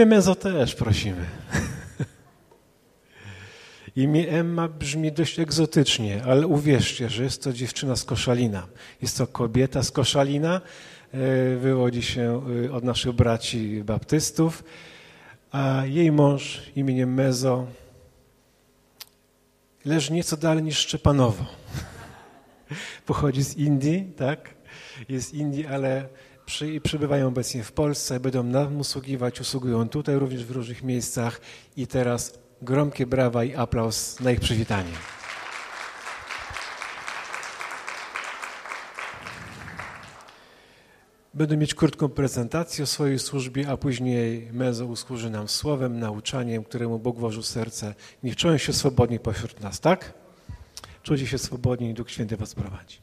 Ciebie, Mezo, też prosimy. Imię Emma brzmi dość egzotycznie, ale uwierzcie, że jest to dziewczyna z Koszalina. Jest to kobieta z Koszalina, wywodzi się od naszych braci baptystów, a jej mąż imieniem Mezo leży nieco dalej niż Szczepanowo. Pochodzi z Indii, tak? Jest z Indii, ale przebywają obecnie w Polsce, będą nam usługiwać, usługują tutaj również w różnych miejscach i teraz gromkie brawa i aplauz na ich przywitanie. Będę mieć krótką prezentację o swojej służbie, a później Mezo usłuży nam słowem, nauczaniem, któremu Bóg włożył serce. Niech czują się swobodnie pośród nas, tak? Czujcie się swobodnie i Duch Święty was prowadzi.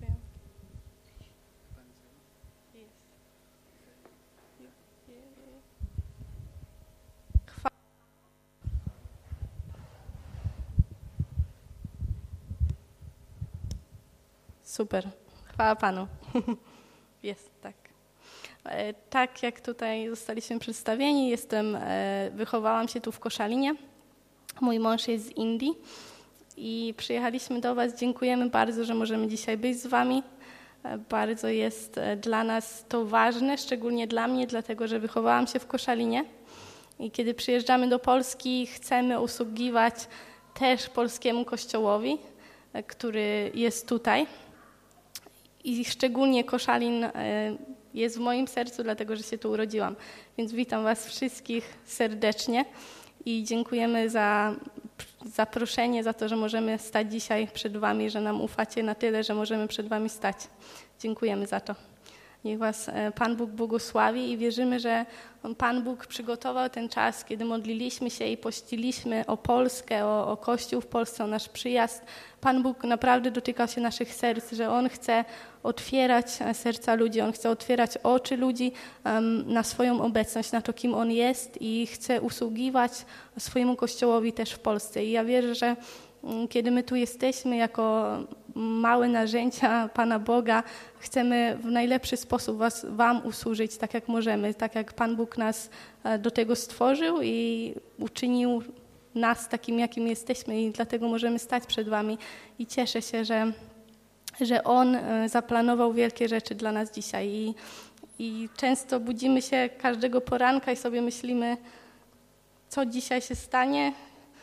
Super. Chwała Panu. Jest, tak. Tak jak tutaj zostaliśmy przedstawieni, wychowałam się tu w Koszalinie. Mój mąż jest z Indii i przyjechaliśmy do Was. Dziękujemy bardzo, że możemy dzisiaj być z Wami. Bardzo jest dla nas to ważne, szczególnie dla mnie, dlatego że wychowałam się w Koszalinie i kiedy przyjeżdżamy do Polski, chcemy usługiwać też polskiemu kościołowi, który jest tutaj. I szczególnie Koszalin jest w moim sercu, dlatego że się tu urodziłam. Więc witam Was wszystkich serdecznie i dziękujemy za zaproszenie, za to, że możemy stać dzisiaj przed Wami, że nam ufacie na tyle, że możemy przed Wami stać. Dziękujemy za to. Niech Was Pan Bóg błogosławi i wierzymy, że Pan Bóg przygotował ten czas, kiedy modliliśmy się i pościliśmy o Polskę, o Kościół w Polsce, o nasz przyjazd. Pan Bóg naprawdę dotykał się naszych serc, że On chce otwierać serca ludzi, On chce otwierać oczy ludzi na swoją obecność, na to, kim On jest i chce usługiwać swojemu Kościołowi też w Polsce. I ja wierzę, że kiedy my tu jesteśmy jako małe narzędzia Pana Boga, chcemy w najlepszy sposób Wam usłużyć tak jak możemy, tak jak Pan Bóg nas do tego stworzył i uczynił nas takim, jakim jesteśmy i dlatego możemy stać przed Wami i cieszę się, że On zaplanował wielkie rzeczy dla nas dzisiaj i często budzimy się każdego poranka i sobie myślimy, co dzisiaj się stanie,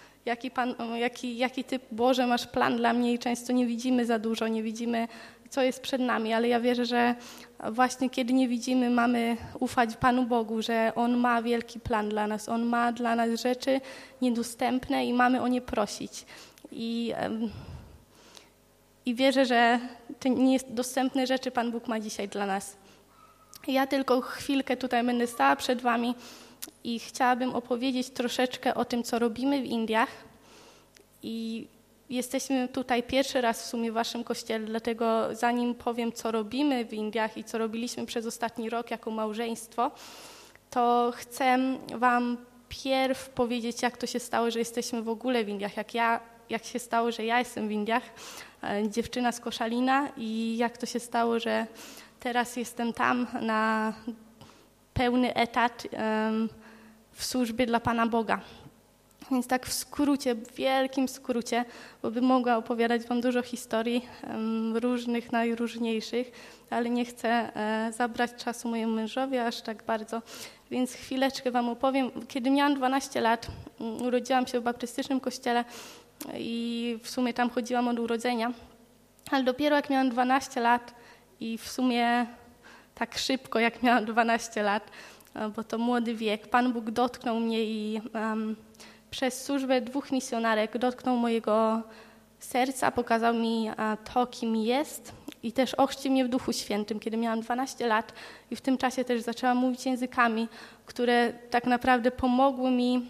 jaki Ty, Boże, masz plan dla mnie i często nie widzimy za dużo, nie widzimy, co jest przed nami, ale ja wierzę, że właśnie kiedy nie widzimy, mamy ufać Panu Bogu, że On ma wielki plan dla nas, On ma dla nas rzeczy niedostępne i mamy o nie prosić. I wierzę, że te niedostępne rzeczy Pan Bóg ma dzisiaj dla nas. Ja tylko chwilkę tutaj będę stała przed Wami i chciałabym opowiedzieć troszeczkę o tym, co robimy w Indiach. I jesteśmy tutaj pierwszy raz w sumie w Waszym kościele, dlatego zanim powiem, co robimy w Indiach i co robiliśmy przez ostatni rok jako małżeństwo, to chcę Wam pierw powiedzieć, jak to się stało, że jesteśmy w ogóle w Indiach, jak się stało, że ja jestem w Indiach, dziewczyna z Koszalina i jak to się stało, że teraz jestem tam na pełny etat w służbie dla Pana Boga. Więc tak w skrócie, w wielkim skrócie, bo bym mogła opowiadać Wam dużo historii różnych, najróżniejszych, ale nie chcę zabrać czasu mojemu mężowi aż tak bardzo, więc chwileczkę Wam opowiem. Kiedy miałam 12 lat, urodziłam się w baptystycznym kościele i w sumie tam chodziłam od urodzenia, ale dopiero jak miałam 12 lat i w sumie tak szybko, jak miałam 12 lat, bo to młody wiek, Pan Bóg dotknął mnie i przez służbę 2 misjonarek dotknął mojego serca, pokazał mi to, kim jest i też ochrzcił mnie w Duchu Świętym, kiedy miałam 12 lat i w tym czasie też zaczęłam mówić językami, które tak naprawdę pomogły mi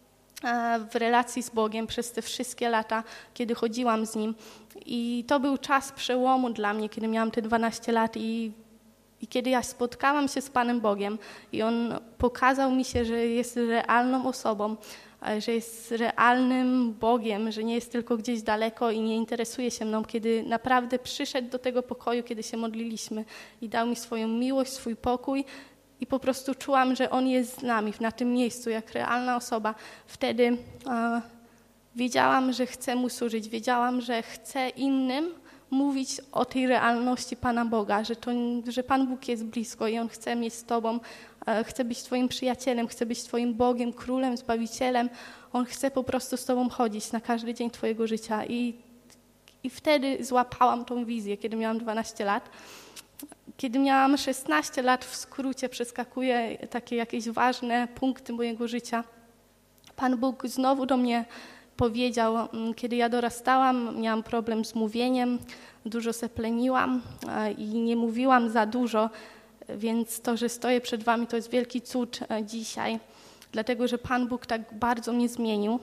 w relacji z Bogiem przez te wszystkie lata, kiedy chodziłam z Nim. I to był czas przełomu dla mnie, kiedy miałam te 12 lat i kiedy ja spotkałam się z Panem Bogiem i On pokazał mi się, że jest realną osobą, że jest realnym Bogiem, że nie jest tylko gdzieś daleko i nie interesuje się mną, kiedy naprawdę przyszedł do tego pokoju, kiedy się modliliśmy i dał mi swoją miłość, swój pokój i po prostu czułam, że On jest z nami na tym miejscu, jak realna osoba. Wtedy wiedziałam, że chcę Mu służyć, wiedziałam, że chcę innym mówić o tej realności Pana Boga, że Pan Bóg jest blisko i On chce mieć z Tobą, chce być Twoim przyjacielem, chce być Twoim Bogiem, Królem, Zbawicielem. On chce po prostu z Tobą chodzić na każdy dzień Twojego życia. I wtedy złapałam tą wizję, kiedy miałam 12 lat. Kiedy miałam 16 lat, w skrócie przeskakuję takie jakieś ważne punkty mojego życia. Pan Bóg znowu do mnie powiedział, kiedy ja dorastałam, miałam problem z mówieniem, dużo sepleniłam i nie mówiłam za dużo, więc to, że stoję przed wami, to jest wielki cud dzisiaj, dlatego że Pan Bóg tak bardzo mnie zmienił.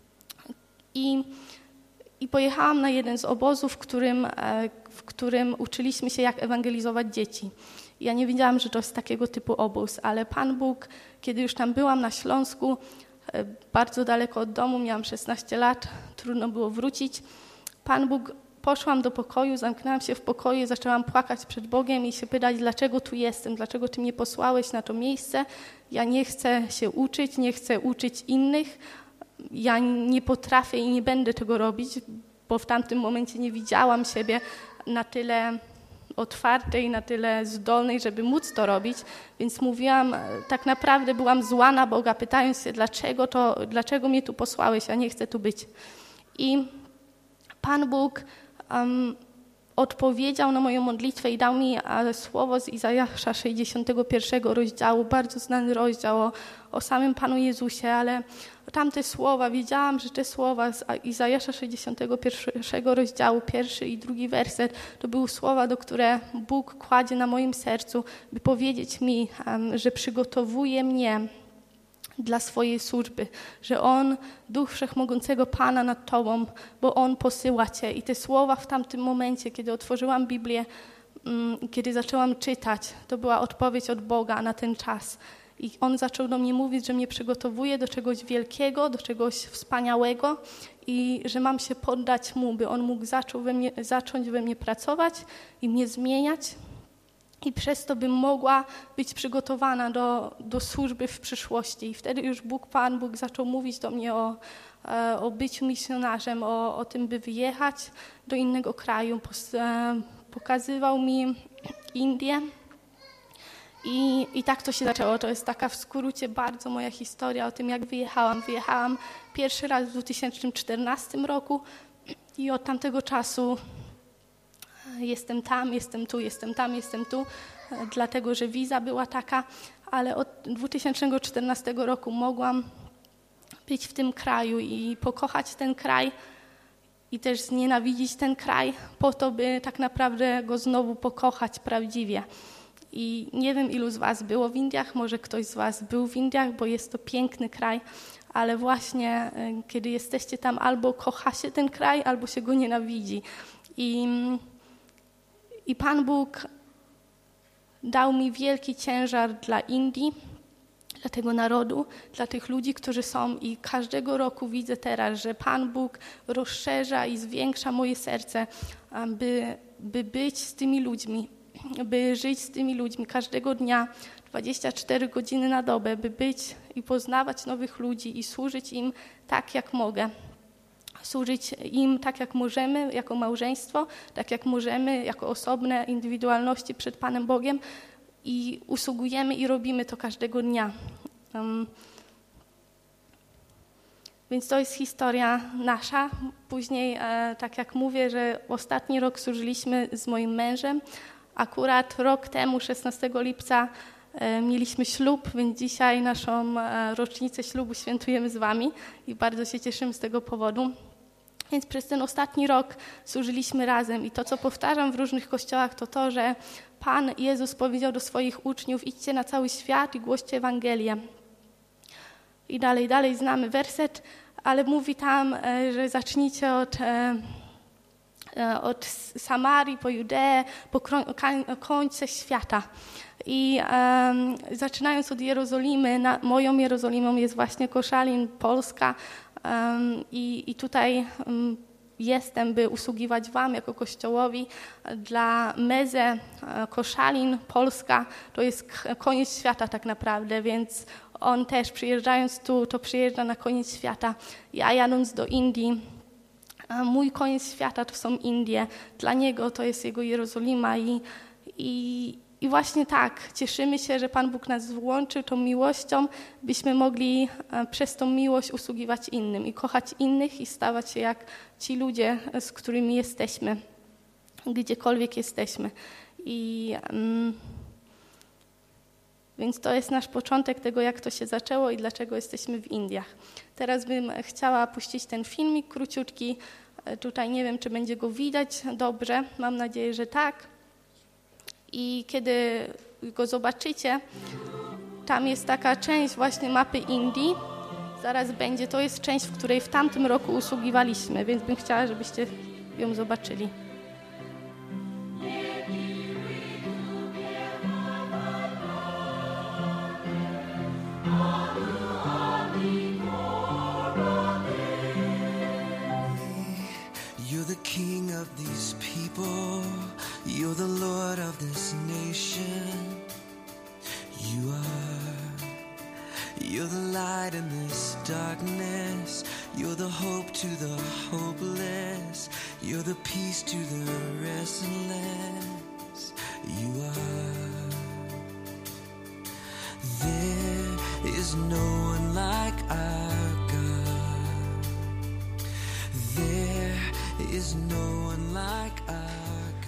I pojechałam na jeden z obozów, w którym uczyliśmy się, jak ewangelizować dzieci. Ja nie wiedziałam, że to jest takiego typu obóz, ale Pan Bóg, kiedy już tam byłam na Śląsku, bardzo daleko od domu, miałam 16 lat, trudno było wrócić. Pan Bóg, poszłam do pokoju, zamknęłam się w pokoju, zaczęłam płakać przed Bogiem i się pytać, dlaczego tu jestem, dlaczego Ty mnie posłałeś na to miejsce. Ja nie chcę się uczyć, nie chcę uczyć innych. Ja nie potrafię i nie będę tego robić, bo w tamtym momencie nie widziałam siebie na tyle otwartej, na tyle zdolnej, żeby móc to robić, więc mówiłam, tak naprawdę byłam zła na Boga, pytając się, dlaczego mnie tu posłałeś, a nie chcę tu być. I Pan Bóg odpowiedział na moją modlitwę i dał mi słowo z Izajasza 61 rozdziału, bardzo znany rozdział o samym Panu Jezusie, ale tamte słowa, wiedziałam, że te słowa z Izajasza 61 rozdziału, 1 i 2 werset, to były słowa, które Bóg kładzie na moim sercu, by powiedzieć mi, że przygotowuje mnie dla swojej służby, że On, Duch Wszechmogącego Pana nad Tobą, bo On posyła Cię. I te słowa w tamtym momencie, kiedy otworzyłam Biblię, kiedy zaczęłam czytać, to była odpowiedź od Boga na ten czas. I On zaczął do mnie mówić, że mnie przygotowuje do czegoś wielkiego, do czegoś wspaniałego i że mam się poddać Mu, by On mógł zacząć we mnie pracować i mnie zmieniać. I przez to bym mogła być przygotowana do służby w przyszłości. I wtedy już Pan Bóg zaczął mówić do mnie o byciu misjonarzem, o tym, by wyjechać do innego kraju. Pokazywał mi Indię. I tak to się zaczęło. To jest taka w skrócie bardzo moja historia o tym, jak wyjechałam. Wyjechałam pierwszy raz w 2014 roku i od tamtego czasu jestem tam, jestem tu, jestem tam, jestem tu, dlatego że wiza była taka, ale od 2014 roku mogłam być w tym kraju i pokochać ten kraj i też znienawidzić ten kraj po to, by tak naprawdę go znowu pokochać prawdziwie. I nie wiem, ilu z was było w Indiach, może ktoś z was był w Indiach, bo jest to piękny kraj, ale właśnie kiedy jesteście tam, albo kocha się ten kraj, albo się go nienawidzi. I Pan Bóg dał mi wielki ciężar dla Indii, dla tego narodu, dla tych ludzi, którzy są i każdego roku widzę teraz, że Pan Bóg rozszerza i zwiększa moje serce, by być z tymi ludźmi, by żyć z tymi ludźmi każdego dnia, 24 godziny na dobę, by być i poznawać nowych ludzi i służyć im tak, jak mogę. Służyć im tak, jak możemy, jako małżeństwo, tak jak możemy, jako osobne indywidualności przed Panem Bogiem i usługujemy i robimy to każdego dnia. Więc to jest historia nasza. Później, tak jak mówię, że ostatni rok służyliśmy z moim mężem. Akurat rok temu, 16 lipca, mieliśmy ślub, więc dzisiaj naszą rocznicę ślubu świętujemy z wami i bardzo się cieszymy z tego powodu. Więc przez ten ostatni rok służyliśmy razem i to, co powtarzam w różnych kościołach, to to, że Pan Jezus powiedział do swoich uczniów: idźcie na cały świat i głoście Ewangelię. I dalej znamy werset, ale mówi tam, że zacznijcie od Samarii po Judeę, po końce świata. I zaczynając od Jerozolimy, moją Jerozolimą jest właśnie Koszalin, Polska. I tutaj jestem, by usługiwać wam jako Kościołowi. Dla Meze Koszalin, Polska, to jest koniec świata tak naprawdę, więc on też przyjeżdżając tu, to przyjeżdża na koniec świata. Ja jadąc do Indii, mój koniec świata to są Indie. Dla niego to jest jego Jerozolima i właśnie tak, cieszymy się, że Pan Bóg nas włączył tą miłością, byśmy mogli przez tą miłość usługiwać innym i kochać innych i stawać się jak ci ludzie, z którymi jesteśmy, gdziekolwiek jesteśmy. Więc to jest nasz początek tego, jak to się zaczęło i dlaczego jesteśmy w Indiach. Teraz bym chciała puścić ten filmik króciutki. Tutaj nie wiem, czy będzie go widać dobrze. Mam nadzieję, że tak. I kiedy go zobaczycie, tam jest taka część właśnie mapy Indii. Zaraz będzie. To jest część, w której w tamtym roku usługiwaliśmy, więc bym chciała, żebyście ją zobaczyli. You're the king of these people. You're the Lord of this nation. You're the light in this darkness. You're the hope to the hopeless. You're the peace to the restless. You are. There is no one like our God. There is no one like our God.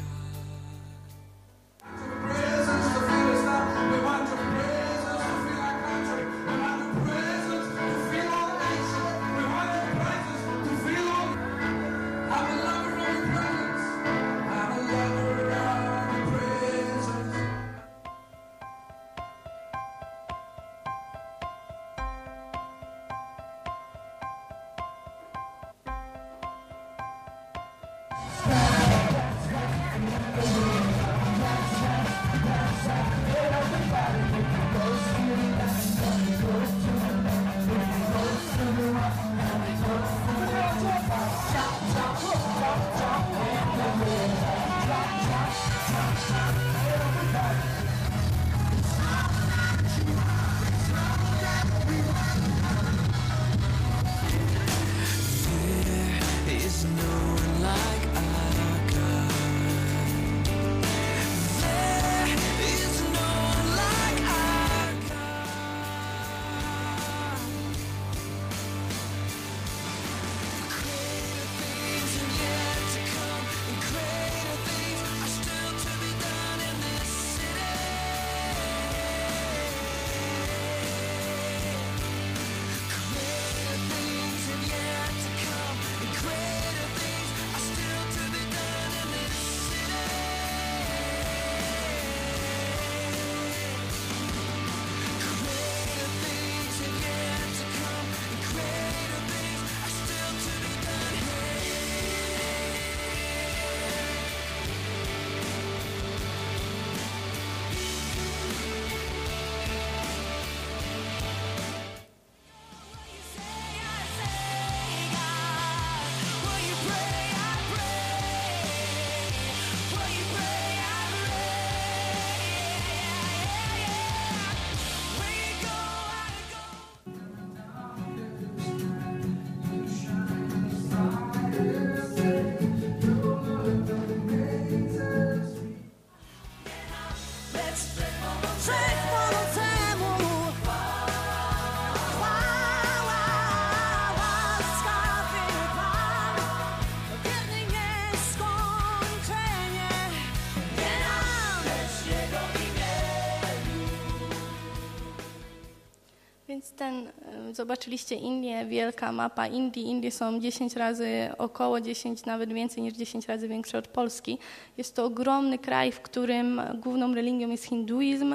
Zobaczyliście Indię, wielka mapa Indii. Indie są 10 razy, około 10, nawet więcej niż 10 razy większe od Polski. Jest to ogromny kraj, w którym główną religią jest hinduizm,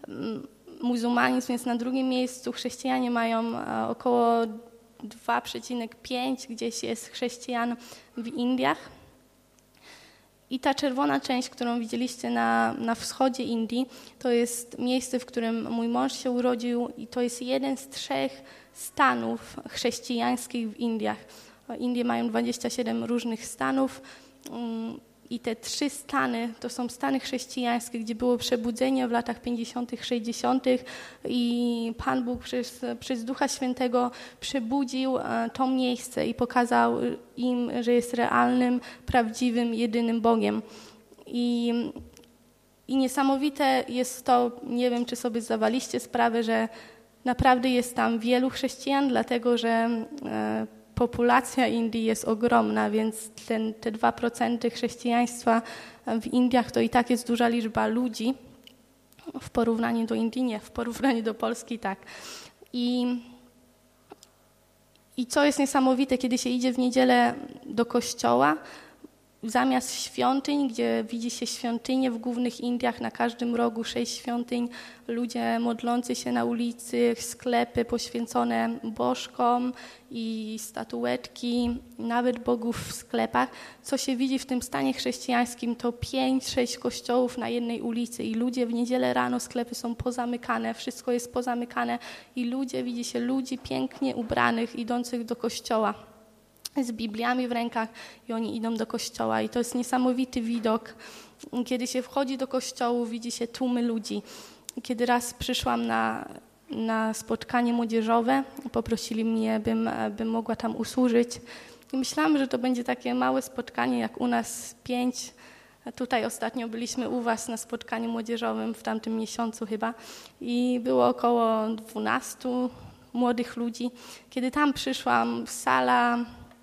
muzułmanizm jest na drugim miejscu, chrześcijanie mają około 2,5 gdzieś jest chrześcijan w Indiach. I ta czerwona część, którą widzieliście na wschodzie Indii, to jest miejsce, w którym mój mąż się urodził i to jest jeden z 3 stanów chrześcijańskich w Indiach. Indie mają 27 różnych stanów i te 3 stany to są stany chrześcijańskie, gdzie było przebudzenie w latach 50., 60. i Pan Bóg przez Ducha Świętego przebudził to miejsce i pokazał im, że jest realnym, prawdziwym, jedynym Bogiem. I niesamowite jest to, nie wiem, czy sobie zdawaliście sprawę, że naprawdę jest tam wielu chrześcijan, dlatego że populacja Indii jest ogromna, więc te 2% chrześcijaństwa w Indiach to i tak jest duża liczba ludzi w porównaniu do Indii, nie, w porównaniu do Polski tak. I co jest niesamowite, kiedy się idzie w niedzielę do kościoła, zamiast świątyń, gdzie widzi się świątynie w głównych Indiach, na każdym rogu 6 świątyń, ludzie modlący się na ulicy, sklepy poświęcone bożkom i statuetki, nawet bogów w sklepach. Co się widzi w tym stanie chrześcijańskim, to 5-6 kościołów na jednej ulicy i ludzie w niedzielę rano, sklepy są pozamykane, wszystko jest pozamykane i widzi się ludzi pięknie ubranych, idących do kościoła z Bibliami w rękach i oni idą do kościoła i to jest niesamowity widok. Kiedy się wchodzi do kościołu, widzi się tłumy ludzi. Kiedy raz przyszłam na spotkanie młodzieżowe, poprosili mnie, bym mogła tam usłużyć i myślałam, że to będzie takie małe spotkanie jak u nas 5. Tutaj ostatnio byliśmy u was na spotkaniu młodzieżowym w tamtym miesiącu chyba i było około 12 młodych ludzi. Kiedy tam przyszłam, sala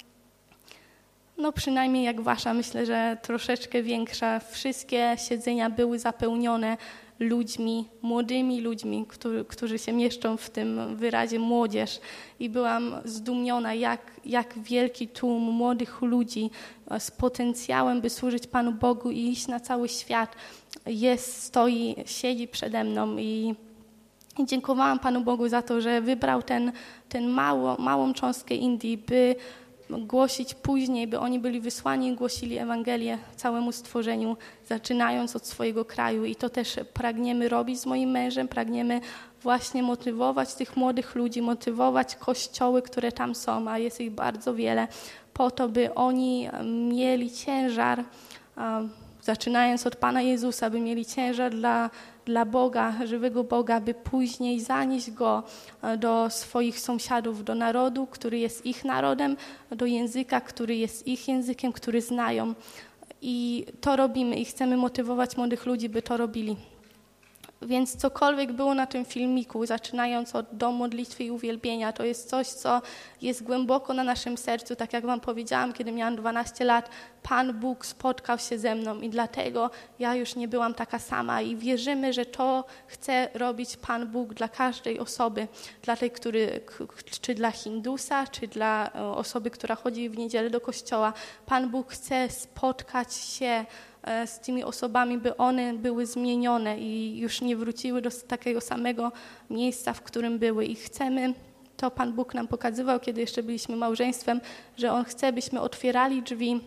przynajmniej jak wasza, myślę, że troszeczkę większa. Wszystkie siedzenia były zapełnione ludźmi, młodymi ludźmi, którzy się mieszczą w tym wyrazie młodzież. I byłam zdumiona, jak wielki tłum młodych ludzi z potencjałem, by służyć Panu Bogu i iść na cały świat siedzi przede mną. I dziękowałam Panu Bogu za to, że wybrał ten małą cząstkę Indii, by głosić później, by oni byli wysłani i głosili Ewangelię całemu stworzeniu, zaczynając od swojego kraju. I to też pragniemy robić z moim mężem, pragniemy właśnie motywować tych młodych ludzi, motywować kościoły, które tam są, a jest ich bardzo wiele, po to, by oni mieli ciężar, zaczynając od Pana Jezusa, by mieli ciężar dla Boga, żywego Boga, by później zanieść Go do swoich sąsiadów, do narodu, który jest ich narodem, do języka, który jest ich językiem, który znają. I to robimy i chcemy motywować młodych ludzi, by to robili. Więc cokolwiek było na tym filmiku, zaczynając od Dom Modlitwy i Uwielbienia, to jest coś, co jest głęboko na naszym sercu. Tak jak wam powiedziałam, kiedy miałam 12 lat, Pan Bóg spotkał się ze mną i dlatego ja już nie byłam taka sama i wierzymy, że to chce robić Pan Bóg dla każdej osoby, dla tej, czy dla Hindusa, czy dla osoby, która chodzi w niedzielę do kościoła. Pan Bóg chce spotkać się z tymi osobami, by one były zmienione i już nie wróciły do takiego samego miejsca, w którym były. I chcemy, to Pan Bóg nam pokazywał, kiedy jeszcze byliśmy małżeństwem, że On chce, byśmy otwierali drzwi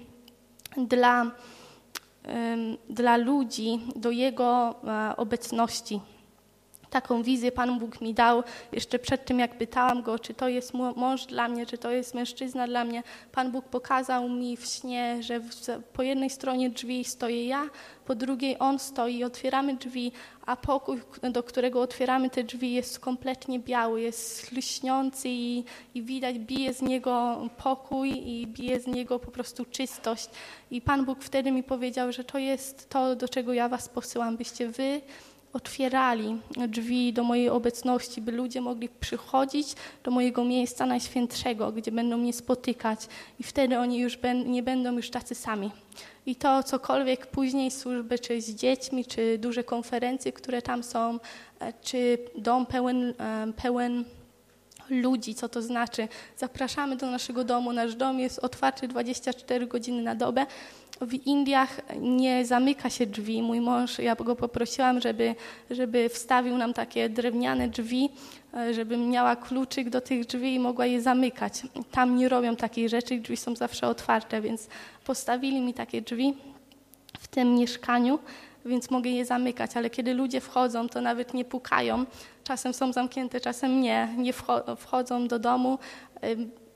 dla ludzi, do Jego obecności. Taką wizję Pan Bóg mi dał jeszcze przed tym, jak pytałam Go, czy to jest mąż dla mnie, czy to jest mężczyzna dla mnie. Pan Bóg pokazał mi w śnie, że po jednej stronie drzwi stoję ja, po drugiej On stoi i otwieramy drzwi, a pokój, do którego otwieramy te drzwi, jest kompletnie biały, jest lśniący i widać, bije z niego pokój i bije z niego po prostu czystość. I Pan Bóg wtedy mi powiedział, że to jest to, do czego ja was posyłam, byście wy otwierali drzwi do mojej obecności, by ludzie mogli przychodzić do mojego miejsca najświętszego, gdzie będą mnie spotykać i wtedy oni już nie będą już tacy sami. I to cokolwiek później służby, czy z dziećmi, czy duże konferencje, które tam są, czy dom pełen ludzi, co to znaczy. Zapraszamy do naszego domu. Nasz dom jest otwarty 24 godziny na dobę. W Indiach nie zamyka się drzwi. Mój mąż, ja go poprosiłam, żeby wstawił nam takie drewniane drzwi, żebym miała kluczyk do tych drzwi i mogła je zamykać. Tam nie robią takiej rzeczy, drzwi są zawsze otwarte, więc postawili mi takie drzwi w tym mieszkaniu, więc mogę je zamykać, ale kiedy ludzie wchodzą, to nawet nie pukają. Czasem są zamknięte, czasem nie wchodzą do domu.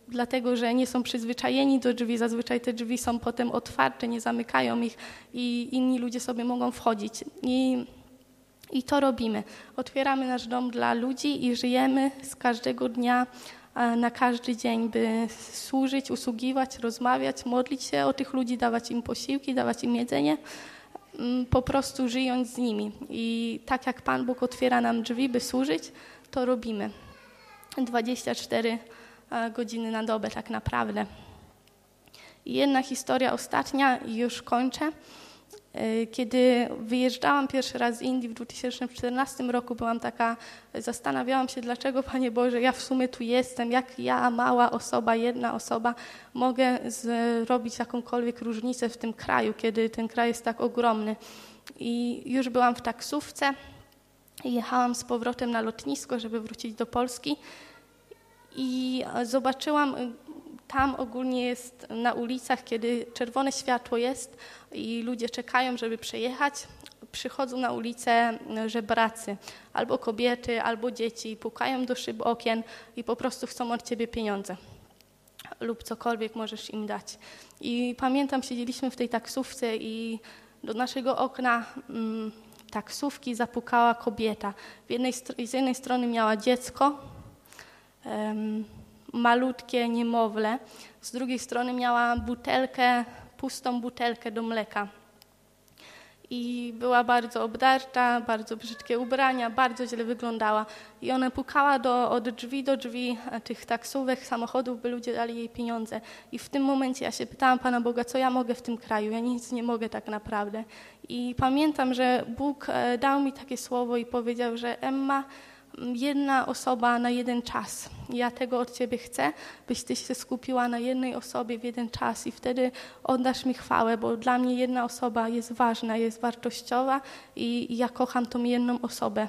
dlatego że nie są przyzwyczajeni do drzwi. Zazwyczaj te drzwi są potem otwarte, nie zamykają ich i inni ludzie sobie mogą wchodzić. I to robimy. Otwieramy nasz dom dla ludzi i żyjemy z każdego dnia na każdy dzień, by służyć, usługiwać, rozmawiać, modlić się o tych ludzi, dawać im posiłki, dawać im jedzenie, po prostu żyjąc z nimi. I tak jak Pan Bóg otwiera nam drzwi, by służyć, to robimy. 24 godziny na dobę tak naprawdę. I jedna historia ostatnia i już kończę. Kiedy wyjeżdżałam pierwszy raz z Indii w 2014 roku, zastanawiałam się, dlaczego, Panie Boże, ja w sumie tu jestem, jak ja, mała osoba, jedna osoba, mogę zrobić jakąkolwiek różnicę w tym kraju, kiedy ten kraj jest tak ogromny. I już byłam w taksówce i jechałam z powrotem na lotnisko, żeby wrócić do Polski i zobaczyłam, tam ogólnie jest na ulicach, kiedy czerwone światło jest i ludzie czekają, żeby przejechać, przychodzą na ulicę żebracy, albo kobiety, albo dzieci, pukają do szyb okien i po prostu chcą od ciebie pieniądze lub cokolwiek możesz im dać. I pamiętam, siedzieliśmy w tej taksówce i do naszego okna taksówki zapukała kobieta. Z jednej strony miała dziecko, malutkie niemowlę, z drugiej strony miała pustą butelkę do mleka. I była bardzo obdarta, bardzo brzydkie ubrania, bardzo źle wyglądała. I ona pukała od drzwi do drzwi tych taksówek, samochodów, by ludzie dali jej pieniądze. I w tym momencie ja się pytałam Pana Boga, co ja mogę w tym kraju? Ja nic nie mogę tak naprawdę. I pamiętam, że Bóg dał mi takie słowo i powiedział, że Emma, jedna osoba na jeden czas. Ja tego od Ciebie chcę, byś Ty się skupiła na jednej osobie w jeden czas i wtedy oddasz mi chwałę, bo dla mnie jedna osoba jest ważna, jest wartościowa i ja kocham tą jedną osobę.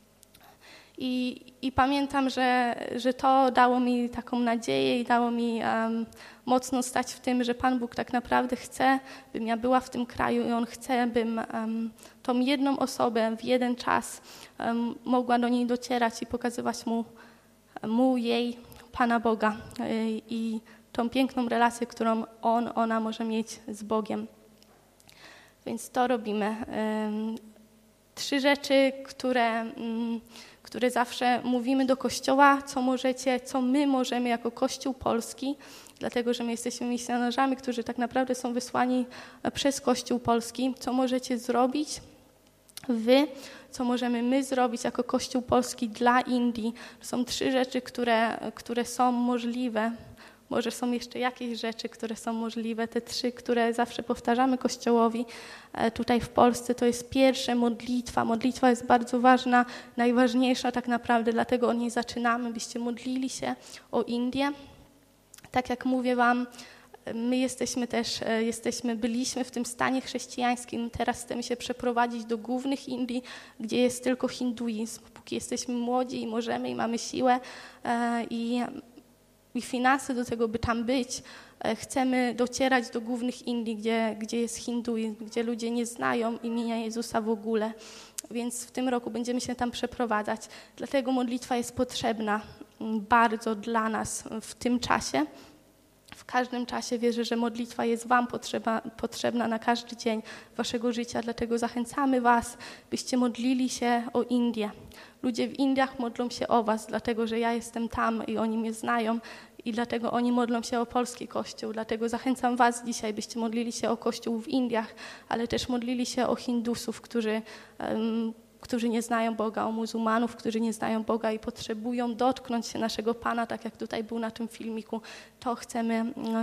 I pamiętam, że to dało mi taką nadzieję i dało mi mocno stać w tym, że Pan Bóg tak naprawdę chce, bym ja była w tym kraju i On chce, bym tą jedną osobę w jeden czas mogła do niej docierać i pokazywać jej Pana Boga i tą piękną relację, którą ona może mieć z Bogiem. Więc to robimy. 3 rzeczy, które zawsze mówimy do Kościoła, co my możemy jako Kościół Polski, dlatego że my jesteśmy misjonarzami, którzy tak naprawdę są wysłani przez Kościół Polski, co możecie zrobić wy, co możemy my zrobić jako Kościół Polski dla Indii. To są 3 rzeczy, które są możliwe. Może są jeszcze jakieś rzeczy, które są możliwe. Te 3, które zawsze powtarzamy Kościołowi tutaj w Polsce, to jest pierwsze modlitwa. Modlitwa jest bardzo ważna, najważniejsza tak naprawdę, dlatego o niej zaczynamy, byście modlili się o Indię. Tak jak mówię wam, my byliśmy w tym stanie chrześcijańskim, teraz chcemy się przeprowadzić do głównych Indii, gdzie jest tylko hinduizm. Póki jesteśmy młodzi i możemy i mamy siłę i finanse do tego, by tam być, chcemy docierać do głównych Indii, gdzie jest hinduizm, gdzie ludzie nie znają imienia Jezusa w ogóle. Więc w tym roku będziemy się tam przeprowadzać. Dlatego modlitwa jest potrzebna bardzo dla nas w tym czasie. W każdym czasie wierzę, że modlitwa jest wam potrzebna na każdy dzień waszego życia, dlatego zachęcamy was, byście modlili się o Indię. Ludzie w Indiach modlą się o was, dlatego że ja jestem tam i oni mnie znają i dlatego oni modlą się o polski Kościół. Dlatego zachęcam was dzisiaj, byście modlili się o Kościół w Indiach, ale też modlili się o Hindusów, którzy nie znają Boga, o muzułmanów, którzy nie znają Boga i potrzebują dotknąć się naszego Pana, tak jak tutaj był na tym filmiku. To chcemy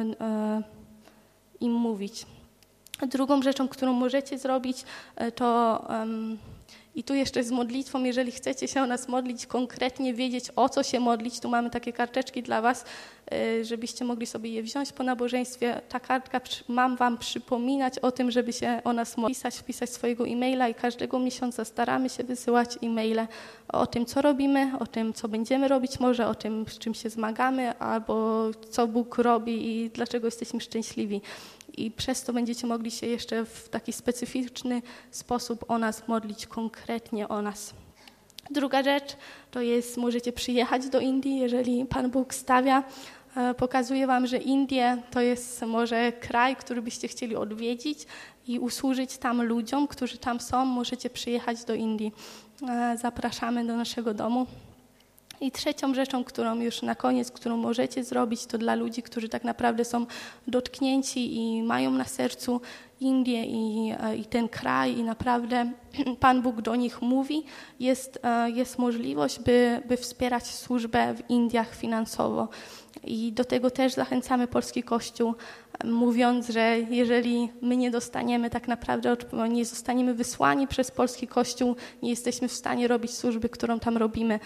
im mówić. Drugą rzeczą, którą możecie zrobić, to i tu jeszcze z modlitwą, jeżeli chcecie się o nas modlić, konkretnie wiedzieć, o co się modlić, tu mamy takie karteczki dla was, żebyście mogli sobie je wziąć po nabożeństwie. Ta kartka mam wam przypominać o tym, żeby się o nas modlić, wpisać swojego e-maila i każdego miesiąca staramy się wysyłać e-maile o tym, co robimy, o tym, co będziemy robić może, o tym, z czym się zmagamy, albo co Bóg robi i dlaczego jesteśmy szczęśliwi. I przez to będziecie mogli się jeszcze w taki specyficzny sposób o nas modlić, konkretnie o nas. Druga rzecz to jest, możecie przyjechać do Indii, jeżeli Pan Bóg stawia Pokazuję wam, że Indie to jest może kraj, który byście chcieli odwiedzić i usłużyć tam ludziom, którzy tam są. Możecie przyjechać do Indii. Zapraszamy do naszego domu. I trzecią rzeczą, którą już na koniec, którą możecie zrobić, to dla ludzi, którzy tak naprawdę są dotknięci i mają na sercu Indię i ten kraj i naprawdę Pan Bóg do nich mówi, jest możliwość, by wspierać służbę w Indiach finansowo. I do tego też zachęcamy Polski Kościół, mówiąc, że jeżeli my nie dostaniemy tak naprawdę, nie zostaniemy wysłani przez Polski Kościół, nie jesteśmy w stanie robić służby, którą tam robimy.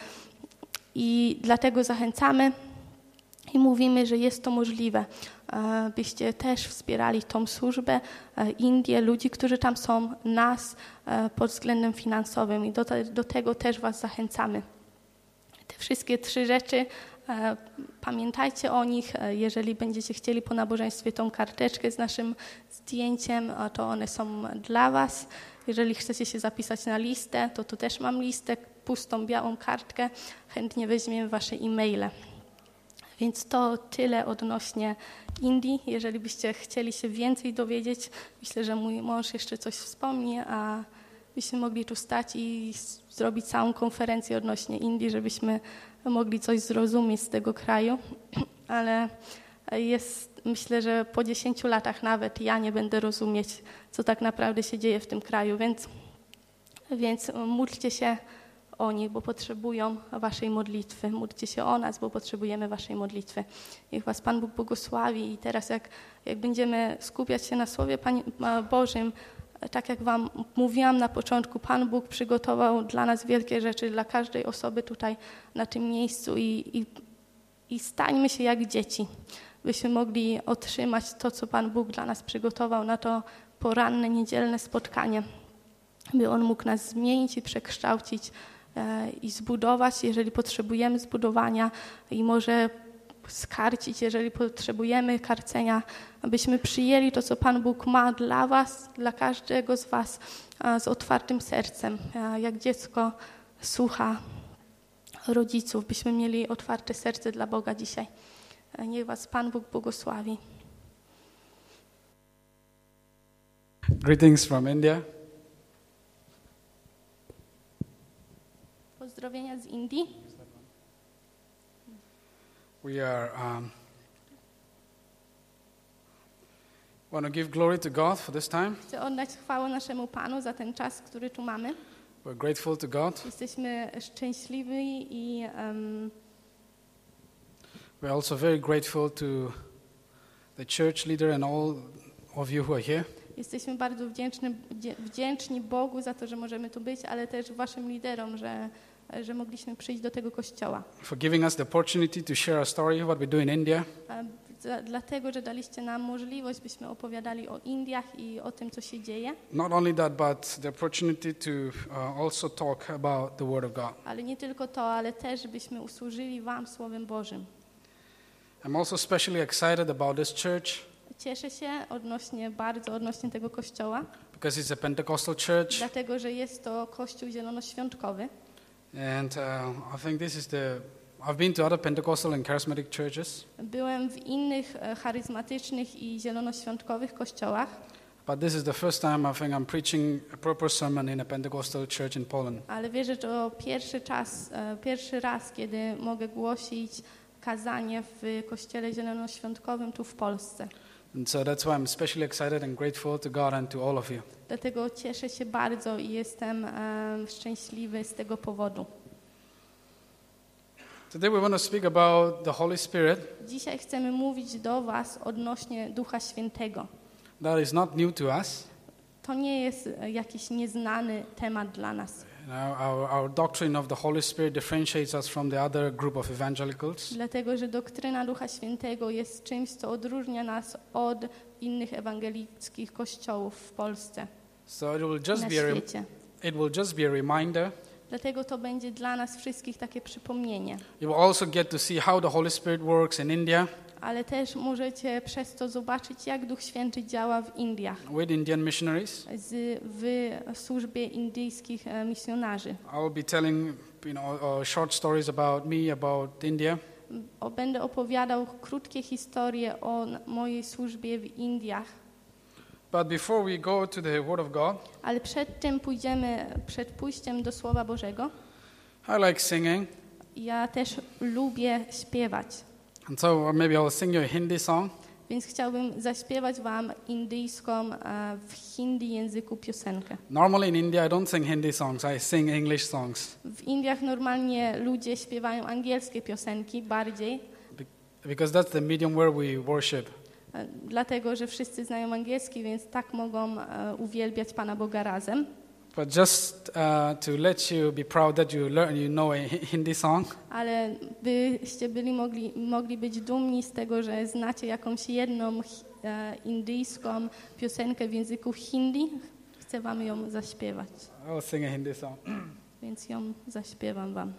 I dlatego zachęcamy i mówimy, że jest to możliwe, byście też wspierali tą służbę, Indię, ludzi, którzy tam są, nas pod względem finansowym i do tego też was zachęcamy. Te wszystkie 3 rzeczy, pamiętajcie o nich, jeżeli będziecie chcieli po nabożeństwie tą karteczkę z naszym zdjęciem, to one są dla was. Jeżeli chcecie się zapisać na listę, to tu też mam listę, pustą, białą kartkę, chętnie weźmiemy wasze e-maile. Więc to tyle odnośnie Indii. Jeżeli byście chcieli się więcej dowiedzieć, myślę, że mój mąż jeszcze coś wspomni, a byśmy mogli tu stać i zrobić całą konferencję odnośnie Indii, żebyśmy mogli coś zrozumieć z tego kraju. Ale myślę, że po 10 latach nawet ja nie będę rozumieć, co tak naprawdę się dzieje w tym kraju. Więc módlcie się o nich, bo potrzebują waszej modlitwy. Módlcie się o nas, bo potrzebujemy waszej modlitwy. Niech was Pan Bóg błogosławi i teraz jak będziemy skupiać się na Słowie Bożym, tak jak wam mówiłam na początku, Pan Bóg przygotował dla nas wielkie rzeczy, dla każdej osoby tutaj na tym miejscu i stańmy się jak dzieci, byśmy mogli otrzymać to, co Pan Bóg dla nas przygotował na to poranne, niedzielne spotkanie, by On mógł nas zmienić i przekształcić i zbudować, jeżeli potrzebujemy zbudowania i może skarcić, jeżeli potrzebujemy karcenia, abyśmy przyjęli to, co Pan Bóg ma dla was, dla każdego z was z otwartym sercem. Jak dziecko słucha rodziców, byśmy mieli otwarte serce dla Boga dzisiaj. Niech was Pan Bóg błogosławi. Greetings from India. Pozdrowienia z Indii. We are want to give glory to God for this time. Chcę oddać chwałę naszemu Panu za ten czas, który tu mamy. We're grateful to God. Jesteśmy szczęśliwi i We're also very grateful to the church leader and all of you who are here. jesteśmy bardzo wdzięczni Bogu za to, że możemy tu być, ale też waszym liderom, że mogliśmy przyjść do tego kościoła. For giving us the opportunity to share our story, what we do in India. Dlatego, że daliście nam możliwość, byśmy opowiadali o Indiach i o tym, co się dzieje. Not only that, but the opportunity to also talk about the Word of God. Ale nie tylko to, ale też, byśmy usłużyli wam Słowem Bożym. I'm also especially excited about this church Cieszę się bardzo odnośnie tego kościoła, because it's a Pentecostal church, dlatego, że jest to kościół zielonoświątkowy. and I think this is I've been to other Pentecostal and charismatic churches, Byłem w innych charyzmatycznych i zielonoświątkowych kościołach, but this is the first time I think I'm preaching a proper sermon in a Pentecostal church in Poland. ale wierzę, że to pierwszy raz, kiedy mogę głosić kazanie w kościele zielonoświątkowym tu w Polsce. And so that's why I'm especially excited and grateful to God and to all of you. Dlatego cieszę się bardzo i jestem szczęśliwy z tego powodu. Today we want to speak about the Holy Spirit. Dzisiaj chcemy mówić do was odnośnie Ducha Świętego. That is not new to us. To nie jest jakiś nieznany temat dla nas. Our doctrine of the Holy Spirit differentiates us from the other group of evangelicals. Dlatego, że doktryna Ducha Świętego jest czymś, co odróżnia nas od innych ewangelickich kościołów w Polsce, So na świecie. it will just be a reminder. Dlatego to będzie dla nas wszystkich takie przypomnienie. You will also get to see how the Holy Spirit works in India Ale też przez to zobaczyć, jak Duch Święty działa w Indiach, with Indian missionaries. w służbie indyjskich misjonarzy. I will be telling short stories about me, about India. Będę opowiadał krótkie historie o mojej służbie w Indiach. But before we go to the Word of God, Ale przed tym przed pójściem do Słowa Bożego, I like singing. ja też lubię śpiewać. And so maybe I'll sing you a Hindi song. Więc chciałbym zaśpiewać wam indyjską w hindi języku piosenkę. Normally in India, I don't sing Hindi songs. I sing English songs W Indiach normalnie ludzie śpiewają angielskie piosenki bardziej, because that's the medium where we worship. dlatego że wszyscy znają angielski, więc tak mogą uwielbiać Pana Boga razem. But just to let you be proud that you know a Hindi song, Ale byście mogli być dumni z tego, że znacie jakąś jedną indyjską piosenkę w języku hindi. Chcę wam ją zaśpiewać, I'll sing a Hindi song. więc ją zaśpiewam wam.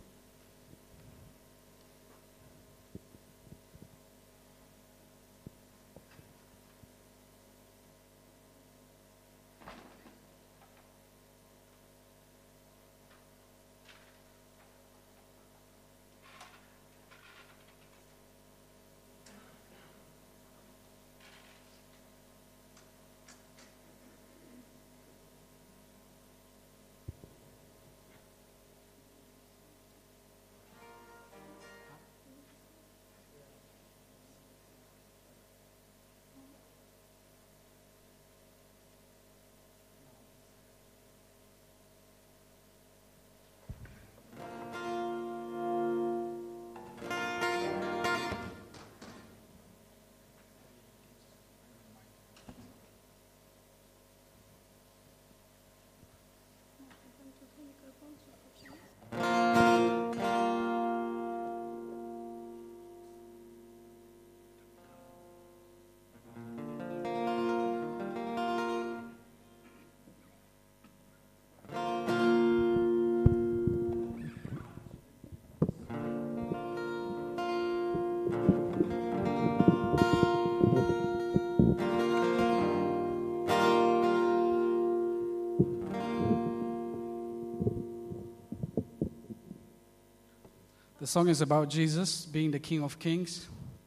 The song is about Jesus being the King of Kings.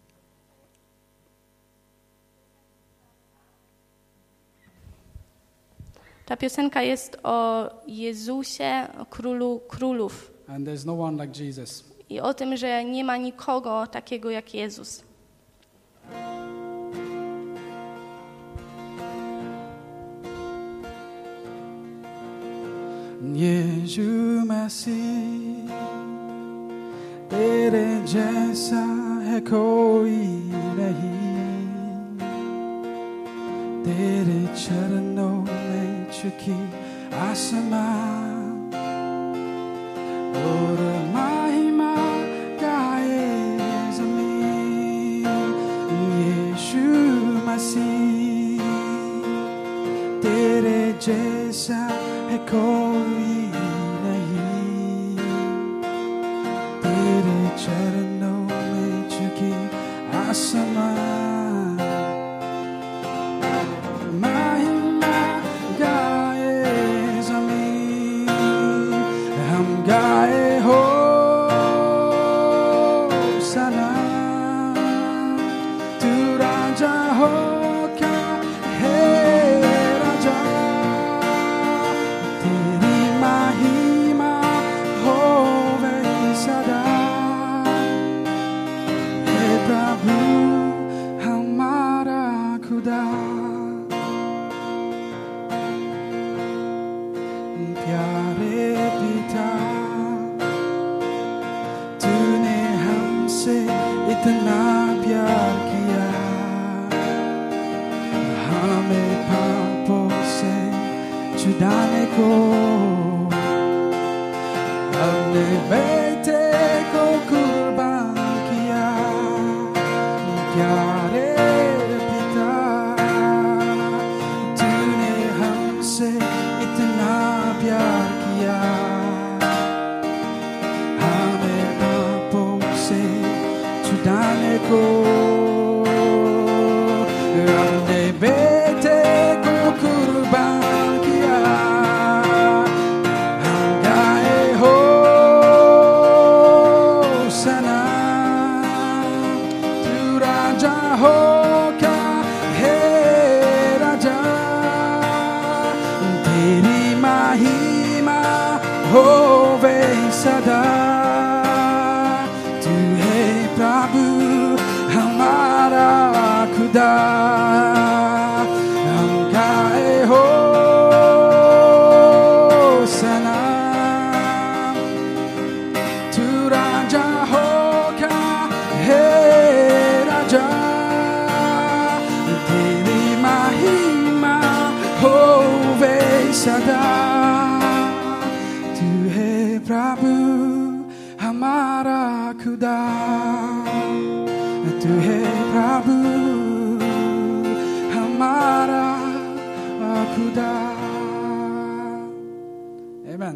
Ta piosenka jest o Jezusie, o Królu Królów And there's no one like Jesus. i o tym, że nie ma nikogo takiego jak Jezus. यीशु मसीह तेरे जैसा है कोई नहीं, तेरे चरणों में झुकी आसमां और महिमा गाए ज़मीन। यीशु मसीह तेरे जैसा है कोई नहीं, तेरे चरणों में झुकी आसमां महिमा गाए ज़मीन। हम गाए हो सना तू राजा हो क्या है राजा, तेरी महिमा हो वही सदा। हे प्रभु हमारा खुदा, प्यारे पिता तूने हमसे इतना प्यार किया, हमें पापों से छुड़ाने को अपने बेटे को कुर्बान किया। प्यारे पिता तूने हमसे इतना प्यार किया, हमें पापों से छुड़ाने को अपने बेटे को कुर्बान किया। हम गाए हो सना होगा हे राजा तेरी महिमा होवे सदा तू है प्रभु हमारा खुदा हम गाए हो सना तू राजा होगा हे राजा तेरी महिमा होवे सदा तू है प्रभु हमारा खुदा तू है प्रभु हमारा खुदा Amen.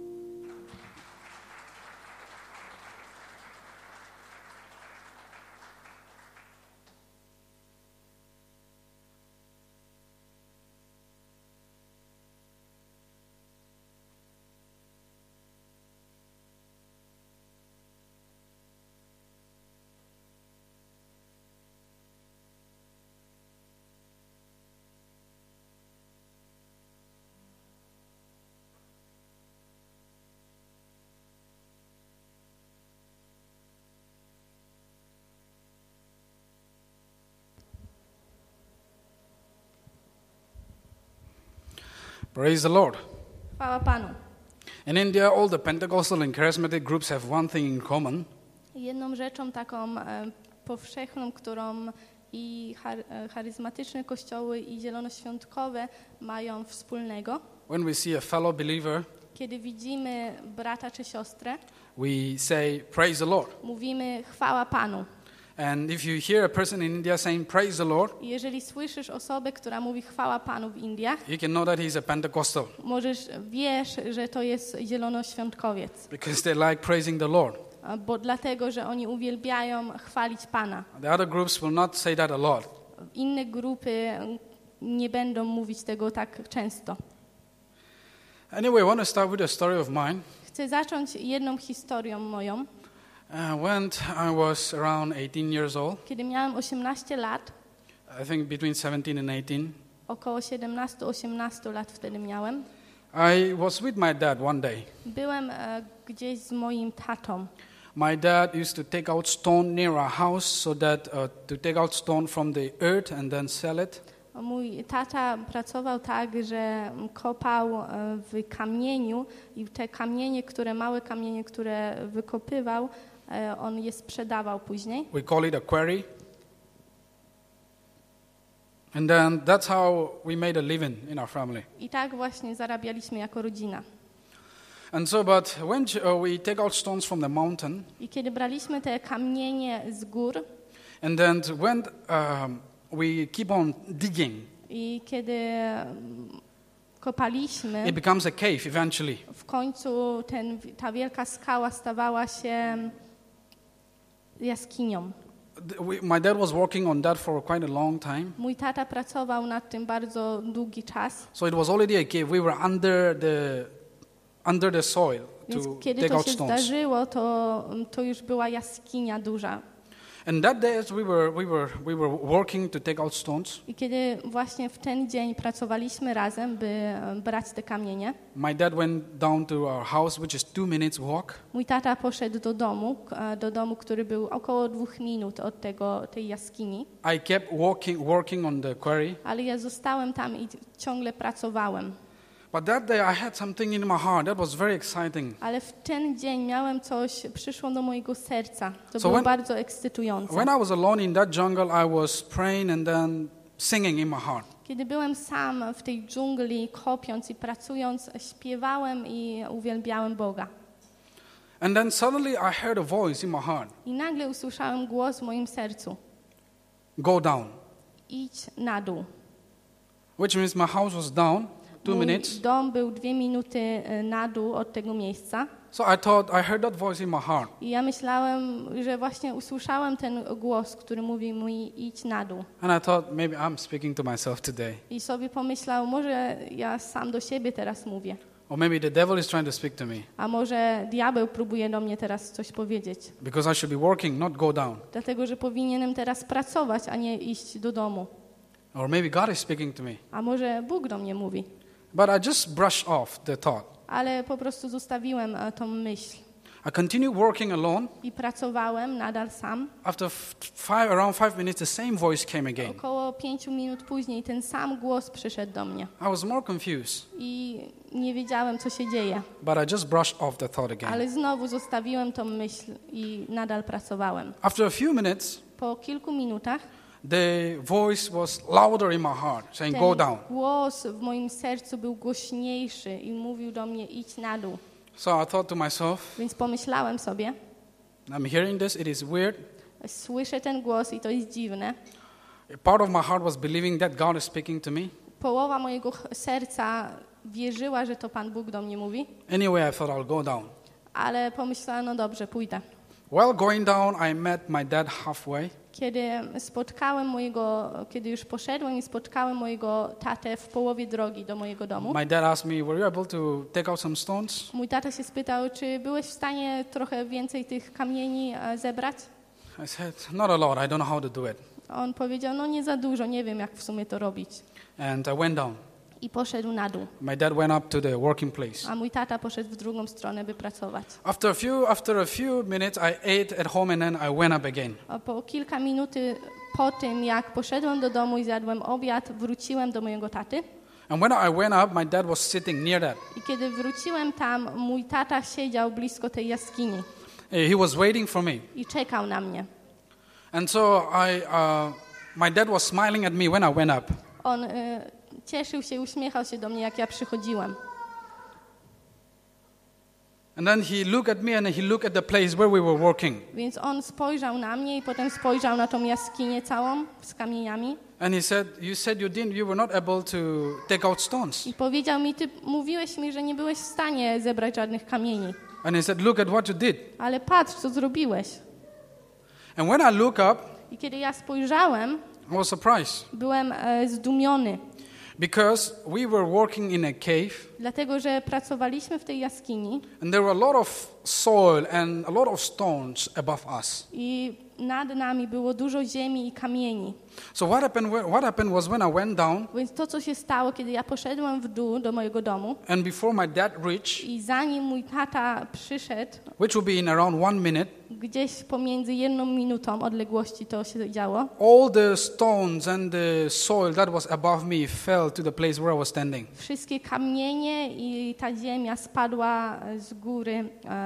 Praise the Lord. Chwała Panu. In India, all the Pentecostal and charismatic groups have one thing in common. Jedną rzeczą taką powszechną, którą i charyzmatyczne kościoły i zielonoświątkowe mają wspólnego, When we see a fellow believer, kiedy widzimy brata czy siostrę, we say, praise the Lord. mówimy chwała Panu. And if you hear a person in India saying, praise the Lord, I jeżeli słyszysz osobę, która mówi chwała Panu w Indiach, you can know that he's a Pentecostal wiesz, że to jest zielonoświątkowiec. because they like praising the Lord. Bo dlatego, że oni uwielbiają chwalić Pana. The other groups will not say that a lot. Inne grupy nie będą mówić tego tak często. Anyway, I want to start with a story of mine. Chcę zacząć jedną historią moją. When I was around 18 years old, Kiedy miałem 18 lat, I think between 17 and 18, około 17-18 lat wtedy miałem, I was with my dad one day. byłem gdzieś z moim tatą. My dad used to take out stone near our house so that to take out stone from the earth and then sell it. Mój tata pracował tak, że kopał w kamieniu i te kamienie, małe kamienie, które wykopywał, on je sprzedawał później. We call it a quarry. And then that's how we made a living in our family. I tak właśnie zarabialiśmy jako rodzina. And so, but when we take out stones from the mountain, I kiedy braliśmy te kamienie z gór and then when we keep on digging, i kiedy kopaliśmy, it becomes a cave eventually. w końcu ta wielka skała stawała się jaskinią. My dad was working on that for quite a long time. Mój tata pracował nad tym bardzo długi czas. So it was already a cave. We were under the soil Więc to kiedy take to out się stones. zdarzyło, to już była jaskinia duża. And that day, as we were working to take out stones, I kiedy właśnie w ten dzień pracowaliśmy razem, by brać te kamienie, my dad went down to our house, which is 2 minutes walk. mój tata poszedł do domu, który był około 2 minut od tej jaskini, I kept working on the quarry. ale ja zostałem tam i ciągle pracowałem. But that day I had something in my heart that was very exciting. Ale w ten dzień miałem coś, przyszło do mojego serca. To So było when- bardzo ekscytujące. When I was alone in that jungle, I was praying and then singing in my heart. Kiedy byłem sam w tej dżungli, kopiąc i pracując, śpiewałem i uwielbiałem Boga. And then suddenly I heard a voice in my heart. I nagle usłyszałem głos w moim sercu. Go down. Idź na dół. Which means my house was down, 2 Mój minutes. dom był 2 minuty na dół od tego miejsca. So I thought, I heard that voice in my heart. I ja myślałem, że właśnie usłyszałem ten głos, który mówi mi idź na dół. And I thought, maybe I'm speaking to myself today. I sobie pomyślał, może ja sam do siebie teraz mówię. Or maybe the devil is trying to speak to me A może diabeł próbuje do mnie teraz coś powiedzieć? because I should be working, not go down. Dlatego, że powinienem teraz pracować, a nie iść do domu. Or maybe God is speaking to me. A może Bóg do mnie mówi? But I just brushed off the thought. Ale po prostu zostawiłem tą myśl. I continued working alone. I pracowałem nadal sam. After around 5 minutes, the same voice came again. Około 5 minut później ten sam głos przyszedł do mnie. I was more confused, I nie wiedziałem, co się dzieje. but I just brushed off the thought again. Ale znowu zostawiłem tą myśl i nadal pracowałem. After a few minutes, Po kilku minutach the voice was louder in my heart, saying, ten go down. głos w moim sercu był głośniejszy i mówił do mnie, idź na dół. So I thought to myself, Więc pomyślałem sobie, I'm hearing this, it is weird. słyszę ten głos i to jest dziwne. Part of my heart was believing that God is speaking to me. Połowa mojego serca wierzyła, że to Pan Bóg do mnie mówi, Anyway, I thought I'll go down. ale pomyślałem, no dobrze, pójdę. While going down, I met my dad halfway. Kiedy już poszedłem i spotkałem mojego tatę w połowie drogi do mojego domu, My dad asked me, were you able to take out some stones? mój tata się spytał, czy byłeś w stanie trochę więcej tych kamieni zebrać? I said, not a lot, I don't know how to do it. On powiedział, no nie za dużo, nie wiem jak w sumie to robić. And I went down. I poszedł na dół, My dad went up to the working place. a mój tata poszedł w drugą stronę, by pracować. After a few minutes, I ate at home and then I went up again. A po kilka minut po tym, jak poszedłem do domu i zjadłem obiad, wróciłem do mojego taty. And when I went up, my dad was sitting near that. I kiedy wróciłem tam, mój tata siedział blisko tej jaskini He was waiting for me. i czekał na mnie. And so my dad was smiling at me when I went up. On cieszył się, uśmiechał się do mnie, jak ja przychodziłem. And then he looked at me and he looked at the place where we were working. Więc on spojrzał na mnie i potem spojrzał na tą jaskinię całą z kamieniami And he said, you were not able to take out stones. i powiedział mi, ty mówiłeś mi, że nie byłeś w stanie zebrać żadnych kamieni. And he said, look at what you did. Ale patrz, co zrobiłeś. And when I looked up, I kiedy ja spojrzałem, I was surprised byłem zdumiony, because we were working in a cave dlatego że pracowaliśmy w tej jaskini and there were a lot of soil and a lot of stones above us. i nad nami było dużo ziemi i kamieni. So what happened was when I went down Więc to, co się stało, kiedy ja poszedłem w dół do mojego domu and before my dad reached, i zanim mój tata przyszedł, which will be in around 1 minute, gdzieś pomiędzy 1 minutą odległości to się działo, all the stones and the soil that was above me fell to the place where I was standing. wszystkie kamienie i ta ziemia spadła z góry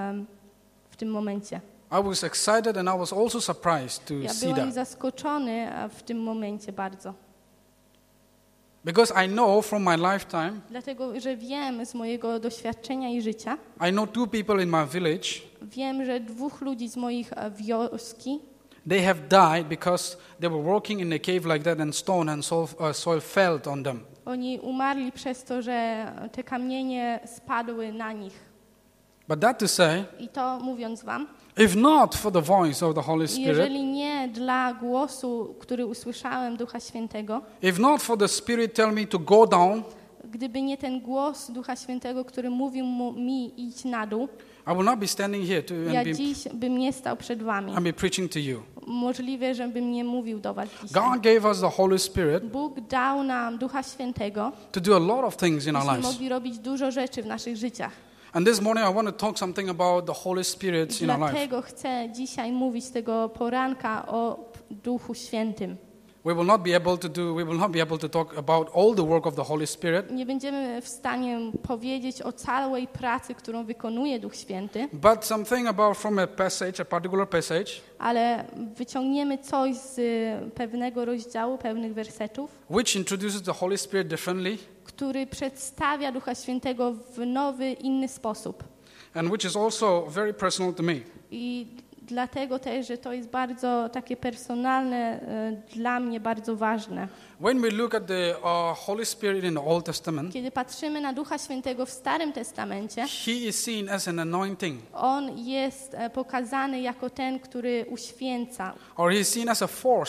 w tym momencie. I was excited and I was also surprised to Ja see byłem that. zaskoczony w tym momencie bardzo. Because I know from my lifetime, Dlatego, że wiem z mojego doświadczenia i życia, I know 2 people in my village, wiem, że 2 ludzi z moich wioski, they have died because they were working in a cave like that and stone and soil fell on them. oni umarli przez to, że te kamienie spadły na nich. But that to say, I to mówiąc wam, if not for the voice of the Holy Spirit, jeżeli nie dla głosu, który usłyszałem Ducha Świętego, if not for the Spirit tell me to go down, gdyby nie ten głos Ducha Świętego, który mówił mi idź na dół, I will not be standing here ja dziś bym nie stał przed wami. and be preaching to you. Możliwe, żebym nie mówił do was dzisiaj. God gave us the Holy Spirit Bóg dał nam Ducha Świętego, to do a lot of things in our byśmy lives. mogli robić dużo rzeczy w naszych życiach. And this morning I want to talk something about the Holy Spirit in our life. Dlatego chcę dzisiaj mówić tego poranka o Duchu Świętym. We will not be able to talk about all the work of the Holy Spirit, Nie będziemy w stanie powiedzieć o całej pracy, którą wykonuje Duch Święty, but something about from a particular passage, ale wyciągniemy coś z pewnego rozdziału, pewnych wersetów, which introduces the Holy Spirit differently, który przedstawia Ducha Świętego w nowy, inny sposób. and which is also very personal to me. I dlatego też, że to jest bardzo takie personalne, dla mnie bardzo ważne. When we look at the Holy Spirit in the Old Testament, Kiedy patrzymy na Ducha Świętego w Starym Testamencie, He is seen as an anointing, On jest pokazany jako ten, który uświęca, or He is seen as a force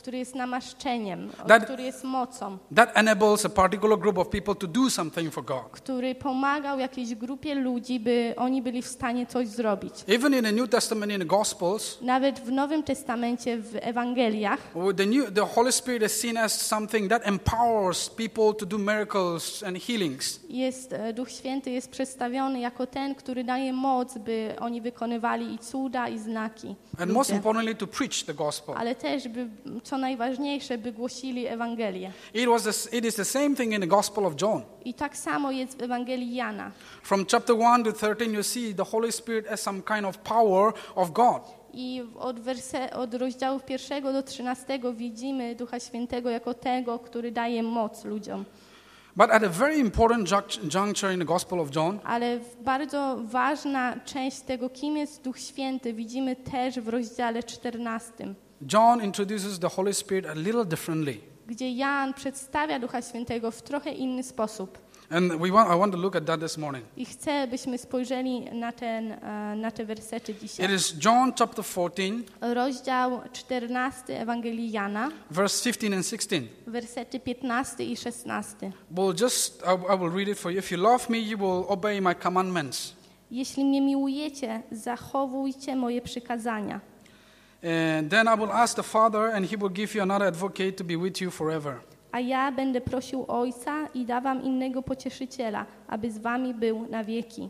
który jest namaszczeniem, który jest mocą, that enables a particular group of people to do something for God. który pomagał jakiejś grupie ludzi, by oni byli w stanie coś zrobić. Even in the New Testament, in the Gospels, Nawet w Nowym Testamencie, w Ewangeliach, the Holy Spirit is seen as something that empowers people to do miracles and healings. Duch Święty jest przedstawiony jako ten, który daje moc, by oni wykonywali i cuda, i znaki. And most ludzie. importantly, to preach the gospel. Ale też, co najważniejsze, by głosili Ewangelię. It is the same thing in the Gospel of John. I tak samo jest w Ewangelii Jana. From chapter 1 to 13, you see the Holy Spirit as some kind of power of God. I od rozdziałów 1 do 13 widzimy Ducha Świętego jako tego, który daje moc ludziom. But at a very important juncture in the Gospel of John, Ale bardzo ważna część tego, kim jest Duch Święty, widzimy też w rozdziale 14, John introduces the Holy Spirit a little differently. gdzie Jan przedstawia Ducha Świętego w trochę inny sposób. And I want to look at that this morning. I chcę, byśmy spojrzeli na te wersety dzisiaj. It is John chapter 14, Rozdział 14 Ewangelii Jana, verse 15 and 16. wersety 15 i 16. I will read it for you. If you love me, you will obey my commandments. Jeśli mnie miłujecie, zachowujcie moje przykazania. And then I will ask the Father, and he will give you another advocate to be with you forever. A ja będę prosił Ojca i da wam innego pocieszyciela, aby z wami był na wieki.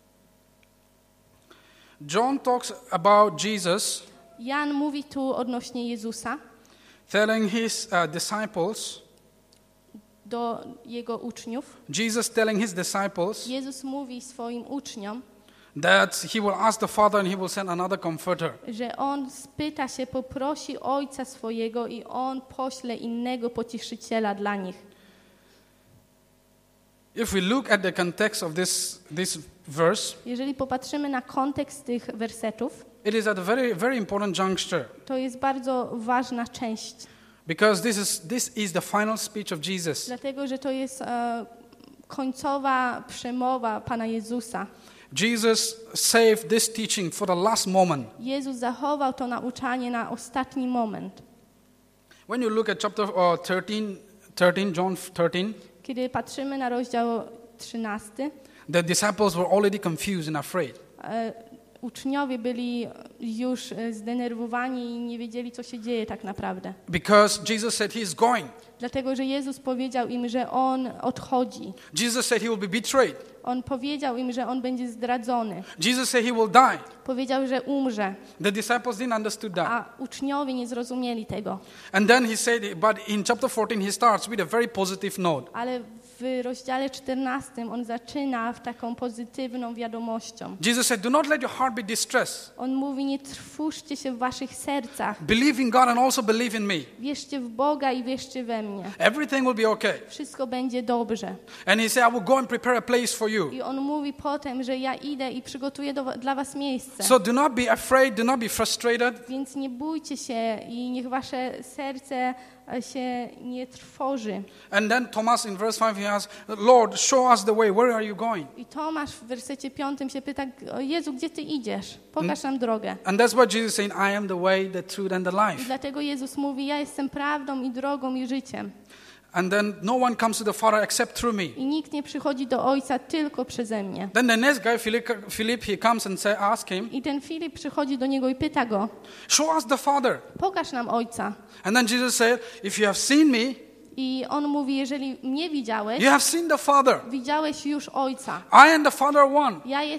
John talks about Jesus Jan mówi tu odnośnie Jezusa telling his disciples, do jego uczniów. Jesus telling his disciples Jezus mówi swoim uczniom, that he will ask the Father and he will send another comforter. że on spyta się, poprosi Ojca swojego i on pośle innego pocieszyciela dla nich. If we look at the context of this verse, Jeżeli popatrzymy na kontekst tych wersetów, it is at a very, very important juncture to jest bardzo ważna część, because this is the final speech of Jesus. dlatego że to jest końcowa przemowa Pana Jezusa. Jesus saved this teaching for the last moment. Jezus zachował to nauczanie na ostatni moment. When you look at chapter 13, John 13, Kiedy patrzymy na rozdział 13, the disciples were already confused and afraid. uczniowie byli już zdenerwowani i nie wiedzieli, co się dzieje tak naprawdę. Because Jesus said he is going. Dlatego, że Jezus powiedział im, że On odchodzi. Jesus said he will be betrayed. On powiedział im, że On będzie zdradzony. Jesus said he will die. Powiedział, że umrze. The disciples didn't understand that. A uczniowie nie zrozumieli tego. And then he said, but in chapter 14 he starts with a very positive note. Ale w rozdziale 14 On zaczyna w taką pozytywną wiadomością. Jesus said, do not let your heart be distressed. On mówi, nie trwóżcie się w waszych sercach. Believe in God and also believe in me. Wierzcie w Boga i wierzcie we mnie. Everything will be okay. Wszystko będzie dobrze. And he said, I will go and prepare a place for you. I On mówi potem, że ja idę i przygotuję dla was miejsce. So do not be afraid, do not be frustrated. Więc nie bójcie się i niech wasze serce się nie trwoży. And then Thomas in verse 5 he asks, Lord, show us the way. Where are you going? I Tomasz w wersecie 5 się pyta, o Jezu, gdzie Ty idziesz? Pokaż nam drogę. And that's why Jesus is saying, I am the way, the truth and the I life. dlatego Jezus mówi, ja jestem prawdą i drogą i życiem. And then no one comes to the Father except through me. I nikt nie przychodzi do Ojca tylko przeze mnie. Then the next guy, Philip, he comes and ask him, I ten Filip przychodzi do niego i pyta go, show us the Father. pokaż nam Ojca. And then Jesus said, if you have seen me, I on mówi, jeżeli mnie widziałeś, you have seen the Father. widziałeś już Ojca. I and the Father are one.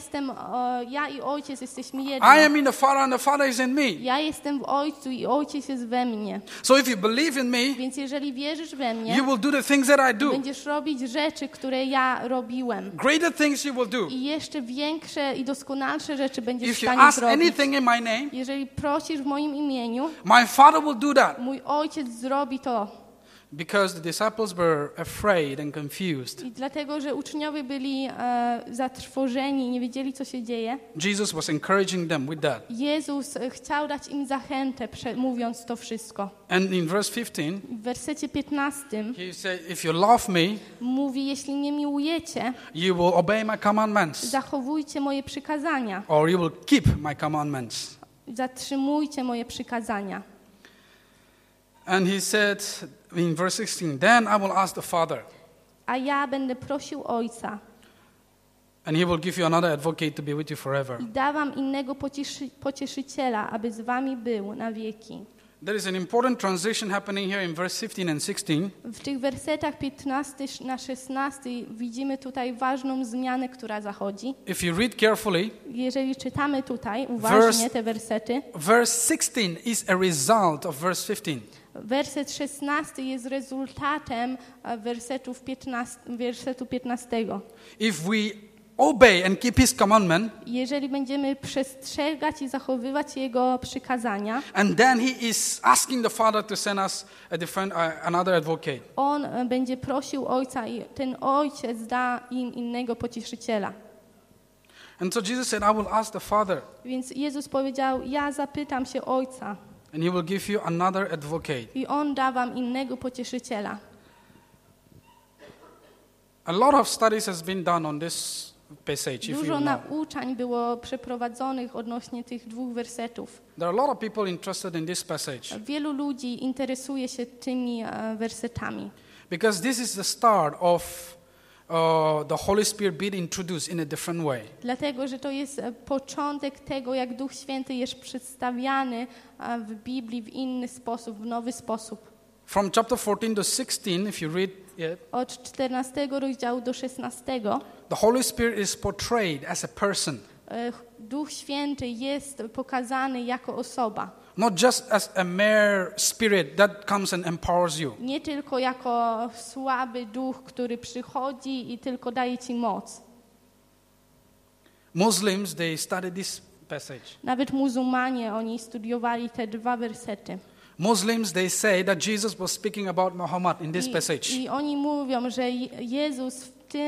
Ja i Ojciec jesteśmy I jedno. am in the Father and the Father is in me. Ja jestem w Ojcu i Ojciec jest we mnie. So if you believe in me, Więc jeżeli wierzysz we mnie, you will do the things that I do. będziesz robić rzeczy, które ja robiłem. Greater things you will do. I jeszcze większe i doskonalsze rzeczy będziesz w If you stanie ask zrobić. anything in my name, Jeżeli prosisz w moim imieniu, my Father will do that. mój Ojciec zrobi to. Because the disciples were afraid and confused. I dlatego, że uczniowie byli zatrwożeni i nie wiedzieli, co się dzieje, Jesus was encouraging them with that. Jezus chciał dać im zachętę, mówiąc to wszystko. And in verse 15, W wersecie 15 he said, if you love me, mówi, jeśli mnie miłujecie, you will obey my commandments. zachowujcie moje przykazania, Or you will keep my commandments. zatrzymujcie moje przykazania. And he said in verse 16, then I will ask the Father, A ja będę prosił Ojca and he will give you another advocate to be with you forever. i da wam innego pocieszyciela, aby z wami był na wieki. There is an important transition happening here in verse 15 and 16. W tych wersetach 15 na 16 widzimy tutaj ważną zmianę, która zachodzi. If you read carefully, Jeżeli czytamy tutaj uważnie te wersety, verse 16 is a result of verse 15. werset 16 jest rezultatem wersetu 15. If we obey and keep his commandment, Jeżeli będziemy przestrzegać i zachowywać Jego przykazania, and then he is asking the Father to send us another advocate. On będzie prosił Ojca i ten Ojciec da im innego pocieszyciela. And so Jesus said, I will ask the Father, Więc Jezus powiedział, ja zapytam się Ojca and he will give you another advocate. i On da wam innego pocieszyciela. A lot of studies has been done on this passage, if you Dużo know. nauczań było przeprowadzonych odnośnie tych dwóch wersetów. There are a lot of people interested in this passage Wielu ludzi interesuje się tymi wersetami, because this is the start of the Holy Spirit being introduced in a different way. dlatego że to jest początek tego, jak Duch Święty jest przedstawiany w Biblii w inny sposób, w nowy sposób. From chapter 14 to 16, if you read it, Od 14 rozdziału do 16 the Holy Spirit is portrayed as a person, Duch Święty jest pokazany jako osoba. not just as a mere spirit that comes and empowers you. Nie tylko jako słaby duch, który przychodzi i tylko daje ci moc. Muslims, they study this passage. Nawet muzułmanie, oni studiowali te dwa wersety. Muslims, they say that Jesus was speaking about Muhammad in this passage. I oni mówią, że Jezus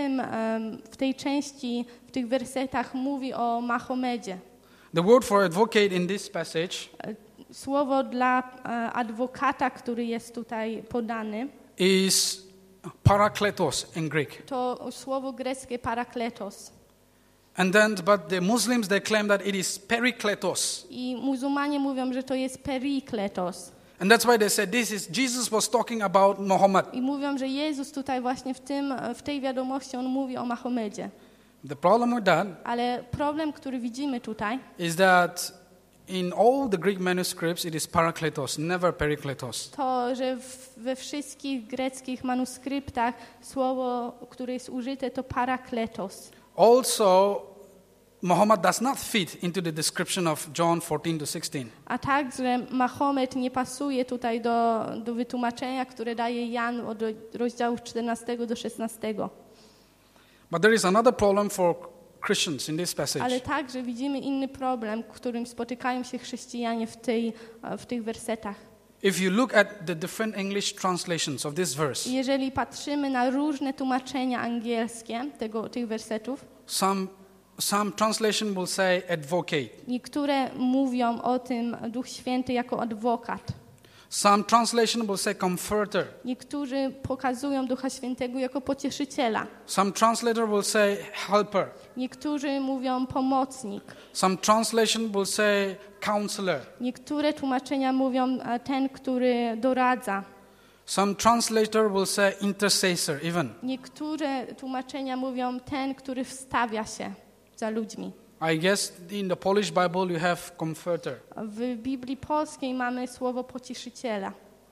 w tej części, w tych wersetach mówi o Mahomedzie. The word for advocate in this passage Słowo dla adwokata, który jest tutaj podany, is parakletos in Greek. to słowo greckie parakletos. But the Muslims, they claim that it is perikletos. I muzułmanie mówią, że to jest perikletos. And that's why they said Jesus was talking about Muhammad. I mówią, że Jezus tutaj właśnie w tej wiadomości, on mówi o Mahomedzie. The problem with that Ale problem, który widzimy tutaj, is that in all the Greek manuscripts it is parakletos, never perikletos. to, że we wszystkich greckich manuskryptach słowo, które jest użyte, to parakletos. Also, Muhammad does not fit into the description of John 14 to 16. A także Mahomet nie pasuje tutaj do wytłumaczenia, które daje Jan od rozdziałów 14 do 16. But there is another problem for Christians in this passage. Ale także widzimy inny problem, w którym spotykają się chrześcijanie w tych wersetach. If you look at the different English translations of this verse, Jeżeli patrzymy na różne tłumaczenia angielskie tych wersetów, some translation will say advocate. niektóre mówią o tym Duch Święty jako adwokat. Some translation will say comforter. Niektórzy pokazują Ducha Świętego jako pocieszyciela. Some translator will say helper. Niektórzy mówią pomocnik. Some translation will say counselor. Niektóre tłumaczenia mówią ten, który doradza. Some translator will say intercessor even. Niektóre tłumaczenia mówią ten, który wstawia się za ludźmi. I guess in the Polish Bible you have comforter. W Biblii polskiej mamy słowo pocieszyciela.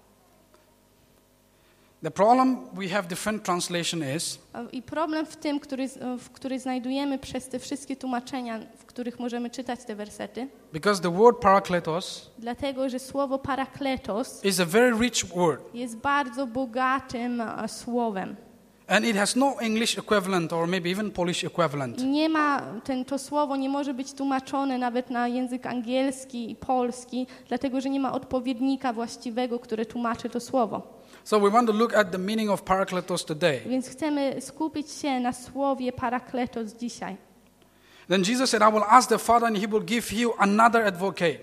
The problem we have different translation is I problem w tym, który znajdujemy przez te wszystkie tłumaczenia, w których możemy czytać te wersety, because the word parakletos dlatego, że słowo parakletos is a very rich word. jest bardzo bogatym słowem. And it has no English equivalent or maybe even Polish equivalent. I nie ma, to słowo nie może być tłumaczone nawet na język angielski i polski, dlatego, że nie ma odpowiednika właściwego, który tłumaczy to słowo. So we want to look at the meaning of parakletos today. Więc chcemy skupić się na słowie parakletos dzisiaj. Then Jesus said, I will ask the Father and he will give you another advocate.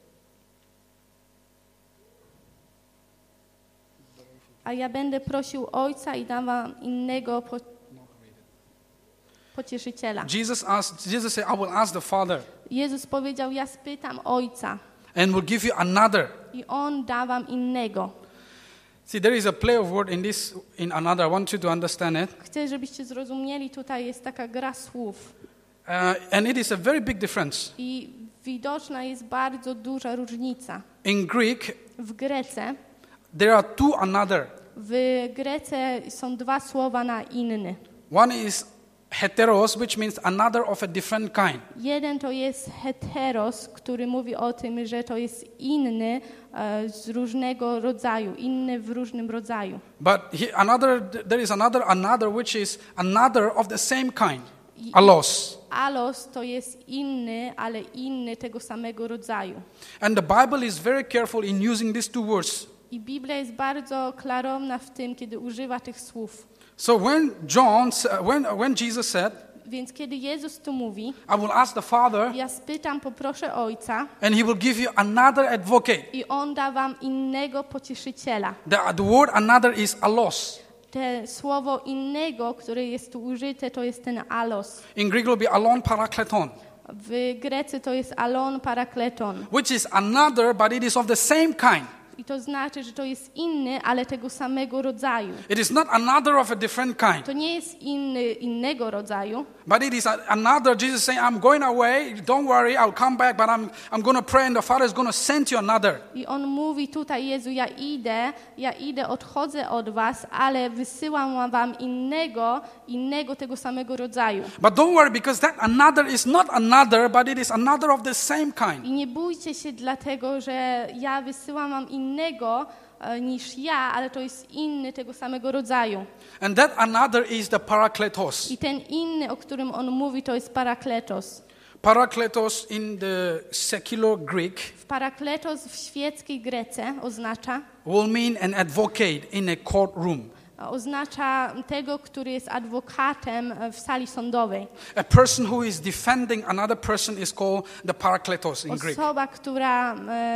A ja będę prosił Ojca i dam wam innego pocieszyciela. Jesus said, I will ask the Father Jezus powiedział, ja spytam Ojca and will give you another. i On da wam innego. See, there is a play of word in another. I want you to understand it. Chcę, żebyście zrozumieli, tutaj jest taka gra słów. And it is a very big difference. I widoczna jest bardzo duża różnica. In Greek, W Grece, there are two another. w Grece są dwa słowa na inny. One is heteros, which means another of a different kind. Jeden to jest heteros, który mówi o tym, że to jest inny z różnego rodzaju, inny w różnym rodzaju. But there is another which is another of the same kind. Allos. Alos to jest inny, ale inny tego samego rodzaju. And the Bible is very careful in using these two words. I Biblia jest bardzo klarowna w tym, kiedy używa tych słów. So when Jesus said, Więc kiedy Jezus tu mówi, I will ask the Father, ja spytam, poproszę Ojca and He will give you another advocate. i On da wam innego pocieszyciela. The word another is allos. Te słowo innego, które jest tu użyte, to jest ten alos. In Greek it will be alon parakleton, W Grece to jest alon parakleton. which is another, but it is of the same kind. I to znaczy, że to jest inny, ale tego samego rodzaju. It is not another of a different kind, To nie jest innego rodzaju, but it is another. Jesus saying, I'm going away, don't worry, I'll come back, but I'm going to pray and the Father is going to send you another. I On mówi tutaj, Jezu, ja idę, odchodzę od was, ale wysyłam wam innego tego samego rodzaju. But don't worry, because that another is not another, but it is another of the same kind. I nie bójcie się dlatego, że ja wysyłam wam innego niż ja, ale to jest inny tego samego rodzaju. And that another is the parakletos. I ten inny, o którym on mówi, to jest parakletos. Parakletos in the secular Greek W parakletos w świeckiej Grece oznacza will mean an advocate in a courtroom. Oznacza tego, który jest adwokatem w sali sądowej. A person who is defending another person is called the parakletos in Greek. Osoba, która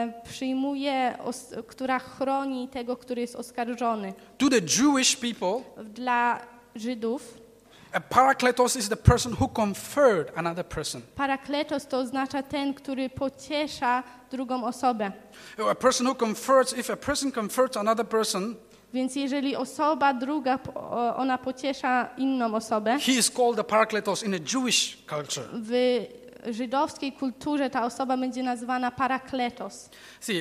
która chroni tego, który jest oskarżony. To the Jewish people, Dla Żydów a parakletos is the person who comforts another person. parakletos to oznacza ten, który pociesza drugą osobę. A person who comforts, if a person comforts another person, Więc jeżeli osoba druga, ona pociesza inną osobę, he is called the parakletos in a Jewish culture. w żydowskiej kulturze ta osoba będzie nazywana parakletos. See,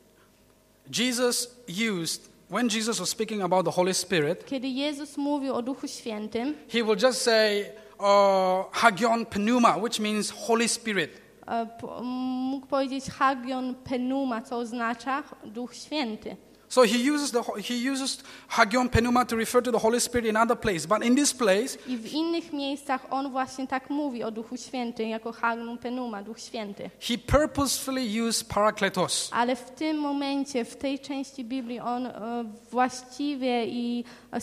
when Jesus was speaking about the Holy Spirit, Kiedy Jezus mówił o Duchu Świętym, he will just say, hagion pneuma, which means Holy Spirit. Mógł powiedzieć hagion pneuma, co oznacza Duch Święty. So he uses hagion pneuma to refer to the Holy Spirit in other place, but in this place I w innych miejscach on właśnie tak mówi o Duchu Świętym, jako hagion pneuma, Duch Święty. he purposefully used parakletos. Ale w tym momencie, w tej części Biblii on właściwie i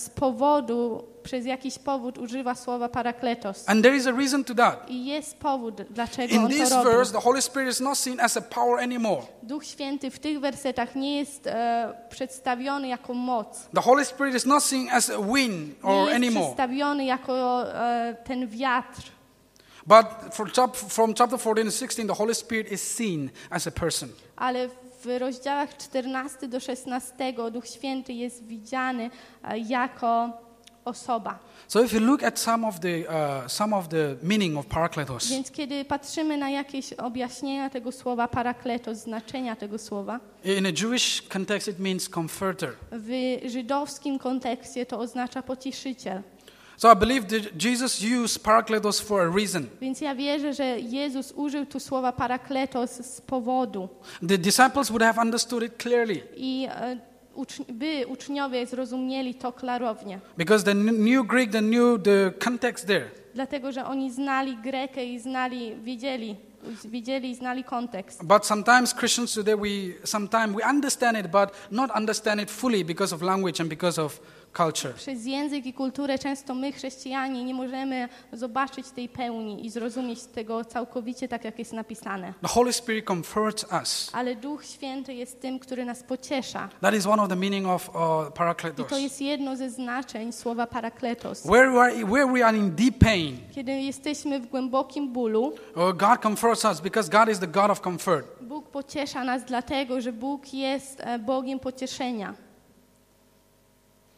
przez jakiś powód używa słowa parakletos. And there is a reason to that. I jest powód, dlaczego In on to this robi. verse, the Holy Spirit is not seen as a power anymore. Duch Święty w tych wersetach nie jest przedstawiony jako moc. The Holy Spirit is not seen as a wind Nie or jest anymore. przedstawiony jako ten wiatr. But from chapter 14 to 16, the Holy Spirit is seen as a person. Ale w rozdziałach 14 do 16 Duch Święty jest widziany jako osoba. So if you look at some of the meaning of parakletos, Więc kiedy patrzymy na jakieś objaśnienia tego słowa parakletos, znaczenia tego słowa, in a Jewish context it means comforter. w żydowskim kontekście to oznacza pocieszyciel. So I believe that Jesus used parakletos for a reason. Więc ja wierzę, że Jezus użył tu słowa parakletos z powodu. The disciples would have understood it clearly I by uczniowie zrozumieli to klarownie. because the new Greek, they knew the context there. Dlatego, że oni znali Grekę i wiedzieli i znali kontekst. But sometimes Christians today, we understand it, but not understand it fully because of language and because of culture. Przez język i kulturę często my, chrześcijanie, nie możemy zobaczyć tej pełni i zrozumieć tego całkowicie tak, jak jest napisane. The Holy Spirit comforts us. Ale Duch Święty jest tym, który nas pociesza. That is one of the meaning of I parakletos. to jest jedno ze znaczeń słowa parakletos. Where we are in deep pain, Kiedy jesteśmy w głębokim bólu, God comforts us because God is the God of comfort. Bóg pociesza nas dlatego, że Bóg jest Bogiem pocieszenia.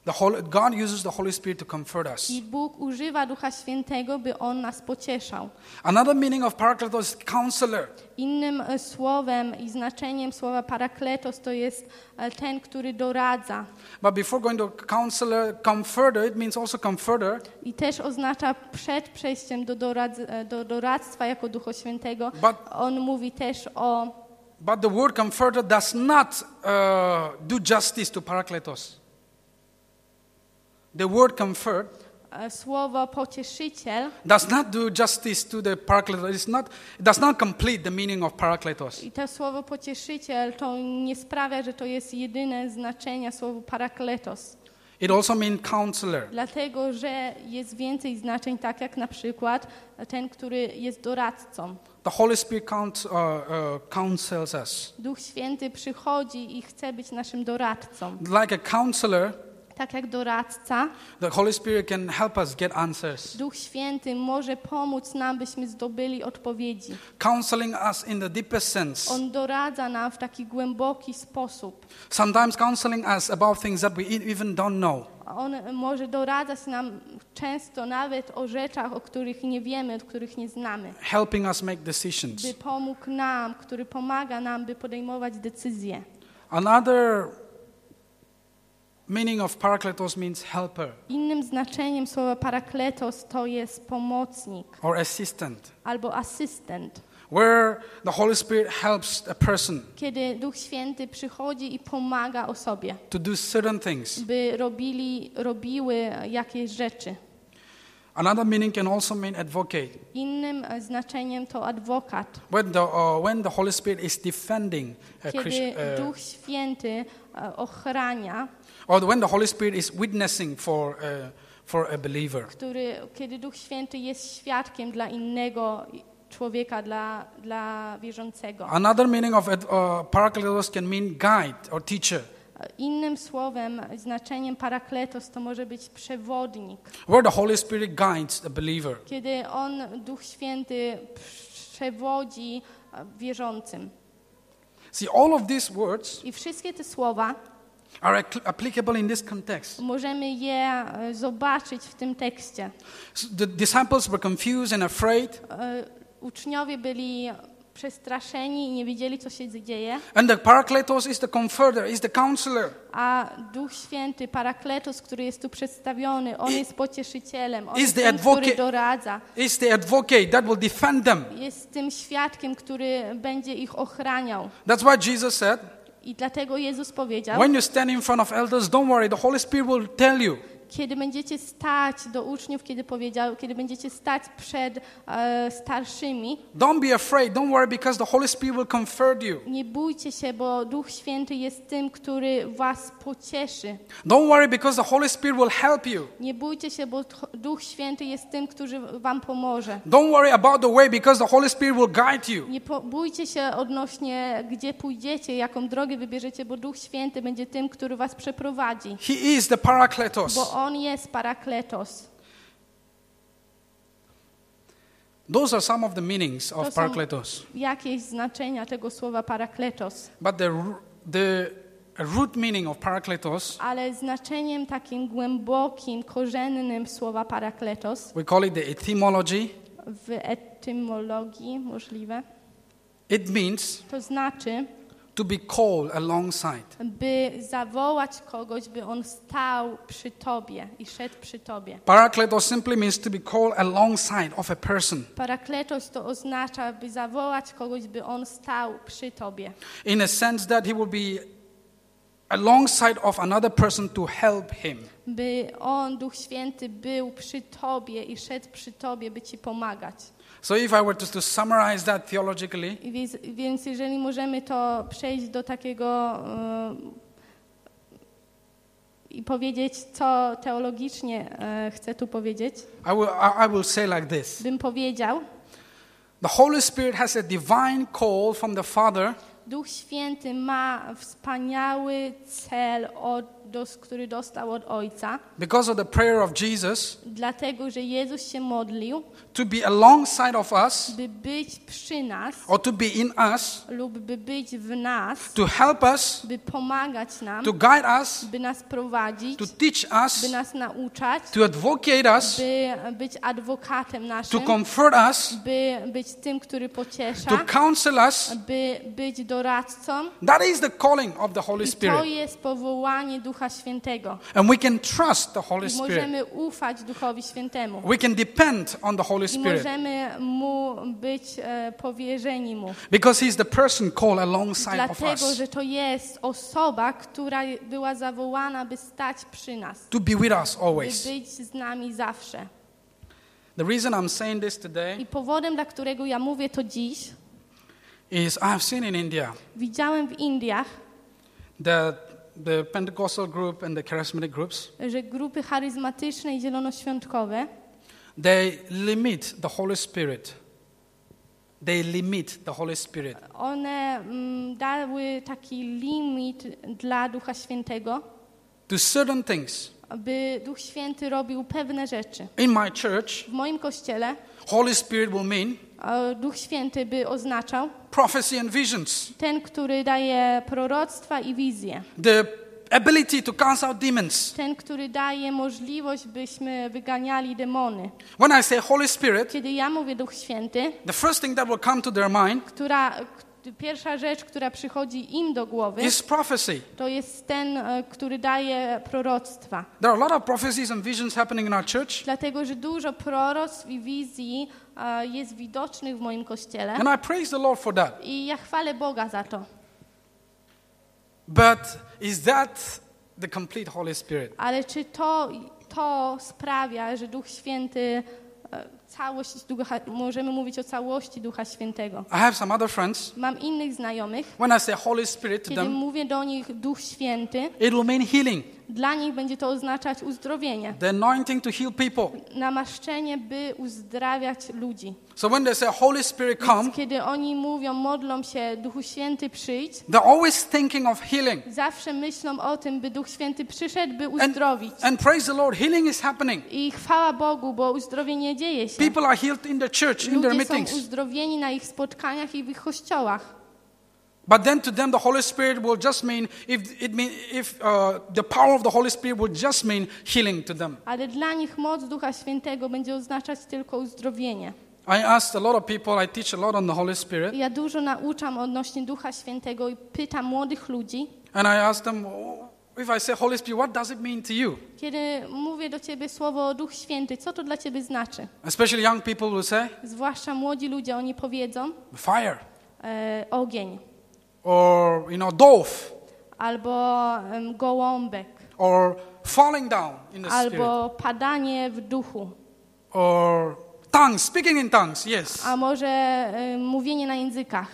God uses the Holy Spirit to comfort us. I Bóg używa Ducha Świętego, by On nas pocieszał. Another meaning of Parakletos is counselor. Innym słowem i znaczeniem słowa parakletos to jest ten, który doradza. But before going to counselor, comforter, it means also comforter. I też oznacza przed przejściem do doradztwa jako Ducha Świętego. On mówi też But the word comforter does not do justice to Parakletos. The word comfort słowo pocieszyciel does not do justice to the Parakletos. It does not complete the meaning of Parakletos. i to słowo pocieszyciel to nie sprawia, że to jest jedyne znaczenie słowa parakletos. It also means counselor. Dlatego, że jest więcej znaczeń, tak jak na przykład ten, który jest doradcą. The Holy Spirit counsels us. Duch Święty przychodzi i chce być naszym doradcą. Like a counselor, Tak jak doradca, the Holy Spirit can help us get answers. Duch Święty może pomóc nam, byśmy zdobyli odpowiedzi. Counseling us in the deepest sense. On doradza nam w taki głęboki sposób. Sometimes counseling us about things that we even don't know. On może doradzać nam często nawet o rzeczach, o których nie wiemy, o których nie znamy. Helping us make decisions. By pomógł nam, który pomaga nam, by podejmować decyzje. Another meaning of Parakletos means helper Innym znaczeniem słowa parakletos to jest pomocnik or assistant, albo asystent. where the Holy Spirit helps a person Kiedy Duch Święty przychodzi i pomaga osobie, to do certain things. by robiły jakieś rzeczy. Another meaning can also mean advocate, Innym znaczeniem to adwokat. when the Holy Spirit is defending a Kiedy Christian, Duch Święty ochrania, or when the Holy Spirit is witnessing for a believer. kiedy Duch Święty jest świadkiem dla innego człowieka, dla wierzącego. Another meaning of Parakletos can mean guide or teacher, Innym słowem, znaczeniem parakletos to może być przewodnik. where the Holy Spirit guides the believer. Kiedy Duch Święty przewodzi wierzącym. See, all of these words I wszystkie te słowa are applicable in this context. możemy je zobaczyć w tym tekście. The disciples were confused and afraid, Uczniowie byli przestraszeni i nie wiedzieli, co się dzieje, and the Parakletos is the comforter, is the counselor. a Duch Święty, parakletos, który jest tu przedstawiony, on jest pocieszycielem, on Is jest the tym, który advocate. doradza. Is the advocate that will defend them. Jest tym świadkiem, który będzie ich ochraniał. That's why Jesus said, I dlatego Jezus powiedział, when you stand in front of elders, don't worry, the Holy Spirit will tell you. kiedy będziecie stać do uczniów, kiedy będziecie stać przed starszymi, Don't be afraid, don't worry, because the Holy Spirit will comfort you. nie bójcie się, bo Duch Święty jest tym, który was pocieszy. Don't worry, because the Holy Spirit will help you. Nie bójcie się, bo Duch Święty jest tym, który wam pomoże. Don't worry about the way, because the Holy Spirit will guide you. Nie bójcie się odnośnie, gdzie pójdziecie, jaką drogę wybierzecie, bo Duch Święty będzie tym, który was przeprowadzi. He is the Parakletos. Bo On jest parakletos. Those are some of the meanings To of są Parakletos. jakieś znaczenia tego słowa parakletos. But the root meaning of Parakletos, Ale znaczeniem takim głębokim, korzennym słowa parakletos, we call it the etymology. w etymologii możliwe, It means to znaczy, to be called alongside. by zawołać kogoś, by on stał przy tobie i szedł przy tobie. Parakletos simply means to be called alongside of a person. Parakletos to oznacza, by zawołać kogoś, by on stał przy tobie. In a sense that he will be alongside of another person to help him. By on, Duch Święty, był przy tobie i szedł przy tobie, by ci pomagać. So if I were to summarize that theologically, Więc jeżeli możemy to przejść do takiego i powiedzieć, co teologicznie chcę tu powiedzieć, I will say like this. bym powiedział, The Holy Spirit has a divine call from the Father Duch Święty ma wspaniały cel od który dostał od Ojca, because of the prayer of Jesus, dlatego, że Jezus się modlił, to be alongside of us by być przy nas or to be in us, lub by być w nas, to help us, by pomagać nam, to guide us, by nas prowadzić, to teach by us, nas nauczać, to advocate us, by być adwokatem to naszym, comfort us, by być tym, który pociesza, to counsel us. by być doradcą. That is the calling of the Holy I to Spirit. jest powołanie Ducha Świętego. And we can trust the Holy I Spirit. możemy ufać Duchowi Świętemu. We can depend on the Holy I Spirit możemy Mu być powierzeni Mu. because He's the person called alongside of Dlatego, us że to jest osoba, która była zawołana, by stać przy nas. to be with us By always. być z nami zawsze. The reason I'm saying this today I powodem, dla którego ja mówię to dziś, is I have seen in India widziałem w Indiach, that the Pentecostal group and the charismatic groups, że grupy charyzmatyczne i zielonoświątkowe, they limit the Holy Spirit. They limit the Holy Spirit one dały taki limit dla Ducha Świętego, to certain things. by Duch Święty robił pewne rzeczy. In my church, W moim kościele Holy Spirit will mean Duch Święty by oznaczał prophecy and visions, ten, który daje proroctwa i wizje. the ability to cast out demons. Ten, który daje możliwość, byśmy wyganiali demony. When I say Holy Spirit, Kiedy ja mówię Duch Święty, the first thing that will come to their mind pierwsza rzecz, która przychodzi im do głowy, is prophecy. to jest ten, który daje proroctwa. There are a lot of prophecies and visions happening in our church, Dlatego, że dużo proroctw i wizji jest widocznych w moim kościele. and I praise the Lord for that. I ja chwalę Boga za to. But is that the complete Holy Spirit? Ale czy to sprawia, że Duch Święty, możemy mówić o całości Ducha Świętego? I have some other friends. Mam innych znajomych, When I say Holy Spirit to kiedy them, mówię do nich Duch Święty, it will mean healing, dla nich będzie to oznaczać uzdrowienie. the anointing to heal people. Namaszczenie, by uzdrawiać ludzi. So when they say Holy Spirit come, Więc kiedy oni mówią, modlą się, Duchu Święty przyjdź, they're always thinking of healing. zawsze myślą o tym, by Duch Święty przyszedł, by uzdrowić. And praise the Lord, healing is happening. I chwała Bogu, bo uzdrowienie dzieje się. People are healed in the church, in their Ludzie są meetings. uzdrowieni na ich spotkaniach i w ich kościołach. But then to them the Holy Spirit will just mean, if the power of the Holy Spirit will just mean healing to them. Ale dla nich moc Ducha Świętego będzie oznaczać tylko uzdrowienie. I asked a lot of people, I teach a lot on the Holy Spirit, Ja dużo nauczam odnośnie Ducha Świętego i pytam młodych ludzi, and I asked them, if I say Holy Spirit, what does it mean to you? kiedy mówię do ciebie słowo Duch Święty, co to dla ciebie znaczy? Especially young people will say, Zwłaszcza młodzi ludzie, oni powiedzą fire, ogień, or dove, albo gołąbek, or falling down in the Spirit, albo padanie w duchu, or tongues, speaking in tongues, yes. a może mówienie na językach.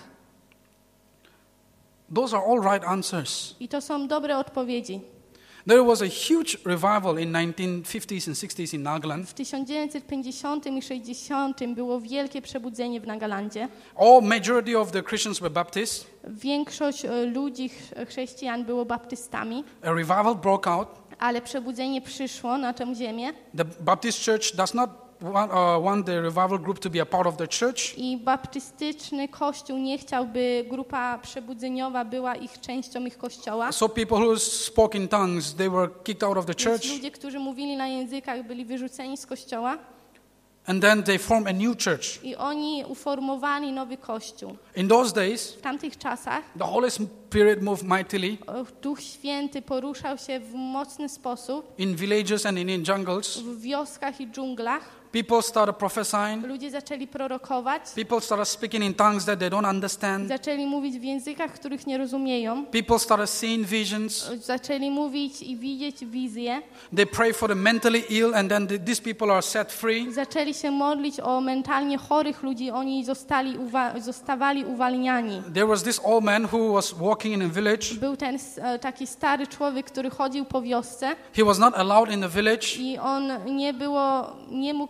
Those are all right answers. I to są dobre odpowiedzi. There was a huge revival in 1950s and 60s in Nagaland. W 1950 i 60 było wielkie przebudzenie w Nagalandzie. Majority of the Christians were Baptists. Większość ludzi, chrześcijan było baptystami, A revival broke out. ale przebudzenie przyszło na tę ziemię The Baptist church does not want the revival group to be a part of the church. i baptystyczny kościół nie chciał, by grupa przebudzeniowa była częścią ich kościoła. So people who spoke in tongues, they were kicked out of the Więc church. ludzie, którzy mówili na językach, byli wyrzuceni z kościoła And then they formed a new church. i oni uformowali nowy kościół. In those days, W tamtych czasach the Holy Spirit moved mightily Duch Święty poruszał się w mocny sposób in villages and in jungles. w wioskach i dżunglach. People started prophesying. Ludzie zaczęli prorokować, People started speaking in tongues that they don't understand. zaczęli mówić w językach, których nie rozumieją. People started seeing visions. Zaczęli mówić i widzieć wizje. They pray for the mentally ill, and then these people are set free. Zaczęli się modlić o mentalnie chorych ludzi, oni zostawali uwalniani. There was this old man who was walking in a village. Był ten taki stary człowiek, który chodził po wiosce He was not allowed in the village i on nie mógł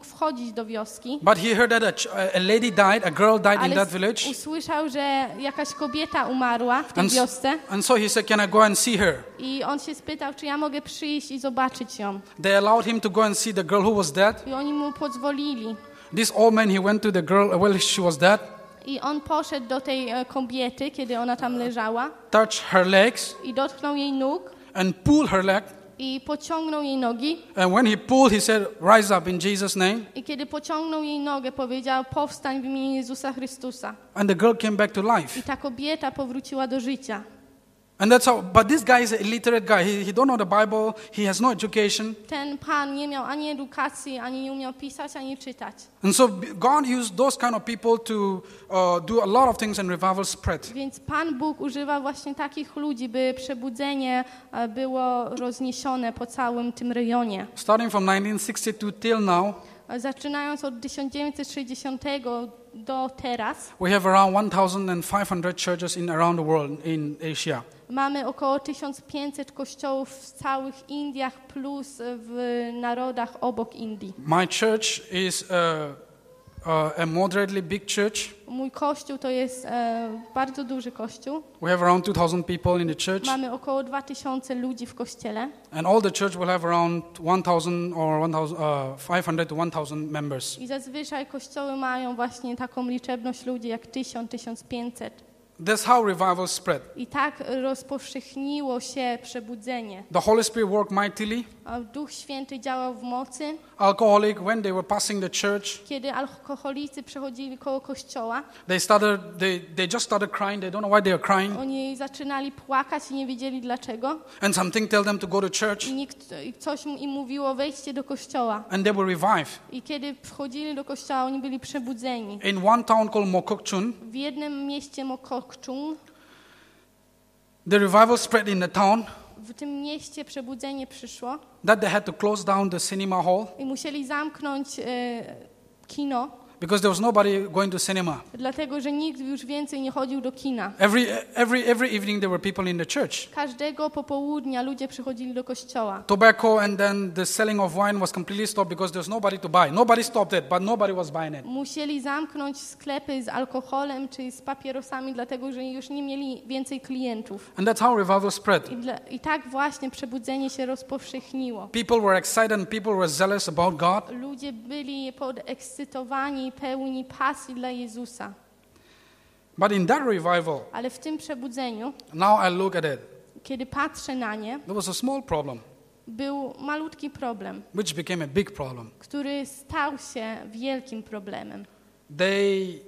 wchodzić do wioski, But he heard that a lady died, a girl died in ale that village. usłyszał, że jakaś kobieta umarła w tej wiosce And so he said, can I go and see her? i on się spytał, czy ja mogę przyjść i zobaczyć ją. They allowed him to go and see the girl who was dead. I oni mu pozwolili. This old man, he went to the girl, well, she was dead, I on poszedł do tej kobiety, kiedy ona tam leżała touched her legs i dotknął jej nóg and pulled her leg. i pociągnął jej nogi. And when he pulled, he said, rise up in Jesus' name. I kiedy pociągnął jej nogę, powiedział, powstań w imieniu Jezusa Chrystusa. And the girl came back to life. I ta kobieta powróciła do życia. And that's how, but this guy is an illiterate guy. He don't know the Bible. He has no education. Ten pan nie miał ani edukacji, ani nie umiał pisać, ani czytać. And so God used those kind of people to do a lot of things and revival spread. Więc Pan Bóg używa właśnie takich ludzi, by przebudzenie było rozniesione po całym tym rejonie. Starting from 1962 till now, Zaczynając od 1960 do teraz, we have around 1,500 churches in around the world in Asia. mamy około 1500 kościołów w całych Indiach plus w narodach obok Indii. My church is a moderately big church. Mój kościół to jest bardzo duży kościół. We have around 2,000 people in the church. Mamy około 2000 ludzi w kościele. And all the church will have around 1,000 or 1,500 to 1,000 members. I zazwyczaj kościoły mają właśnie taką liczebność ludzi jak 1000-1500. That's how revival spread. I tak rozpowszechniło się przebudzenie. The Holy Spirit worked mightily. A Duch Święty działał w mocy. Alcoholic, when they were passing the church, Kiedy alkoholicy przechodzili koło kościoła, they just started crying. They don't know why they are crying. oni zaczynali płakać i nie wiedzieli dlaczego. And something tell them to go to church. I coś im mówiło, wejdźcie do kościoła. And they were revived. I kiedy wchodzili do kościoła, oni byli przebudzeni. In one town called Mokokchung, W jednym mieście Mokokchung, the revival spread in the town w tym mieście przebudzenie przyszło that they had to close down the cinema hall i musieli zamknąć kino, because there was nobody going to cinema. dlatego że nikt już więcej nie chodził do kina. Every evening there were people in the church. Każdego popołudnia ludzie przychodzili do kościoła. Tobacco and then the selling of wine was completely stopped because there's nobody to buy. Nobody stopped it, but nobody was buying it. Musieli zamknąć sklepy z alkoholem czy z papierosami, dlatego że już nie mieli więcej klientów. And that's how revival spread. I tak właśnie przebudzenie się rozpowszechniło. People were excited and people were zealous about God. Ludzie byli podekscytowani, pełni pasji dla Jezusa. But in that revival, Ale w tym przebudzeniu, now I look at it, kiedy patrzę na nie, there was a small problem, był malutki problem, which became a big problem. który stał się wielkim problemem. They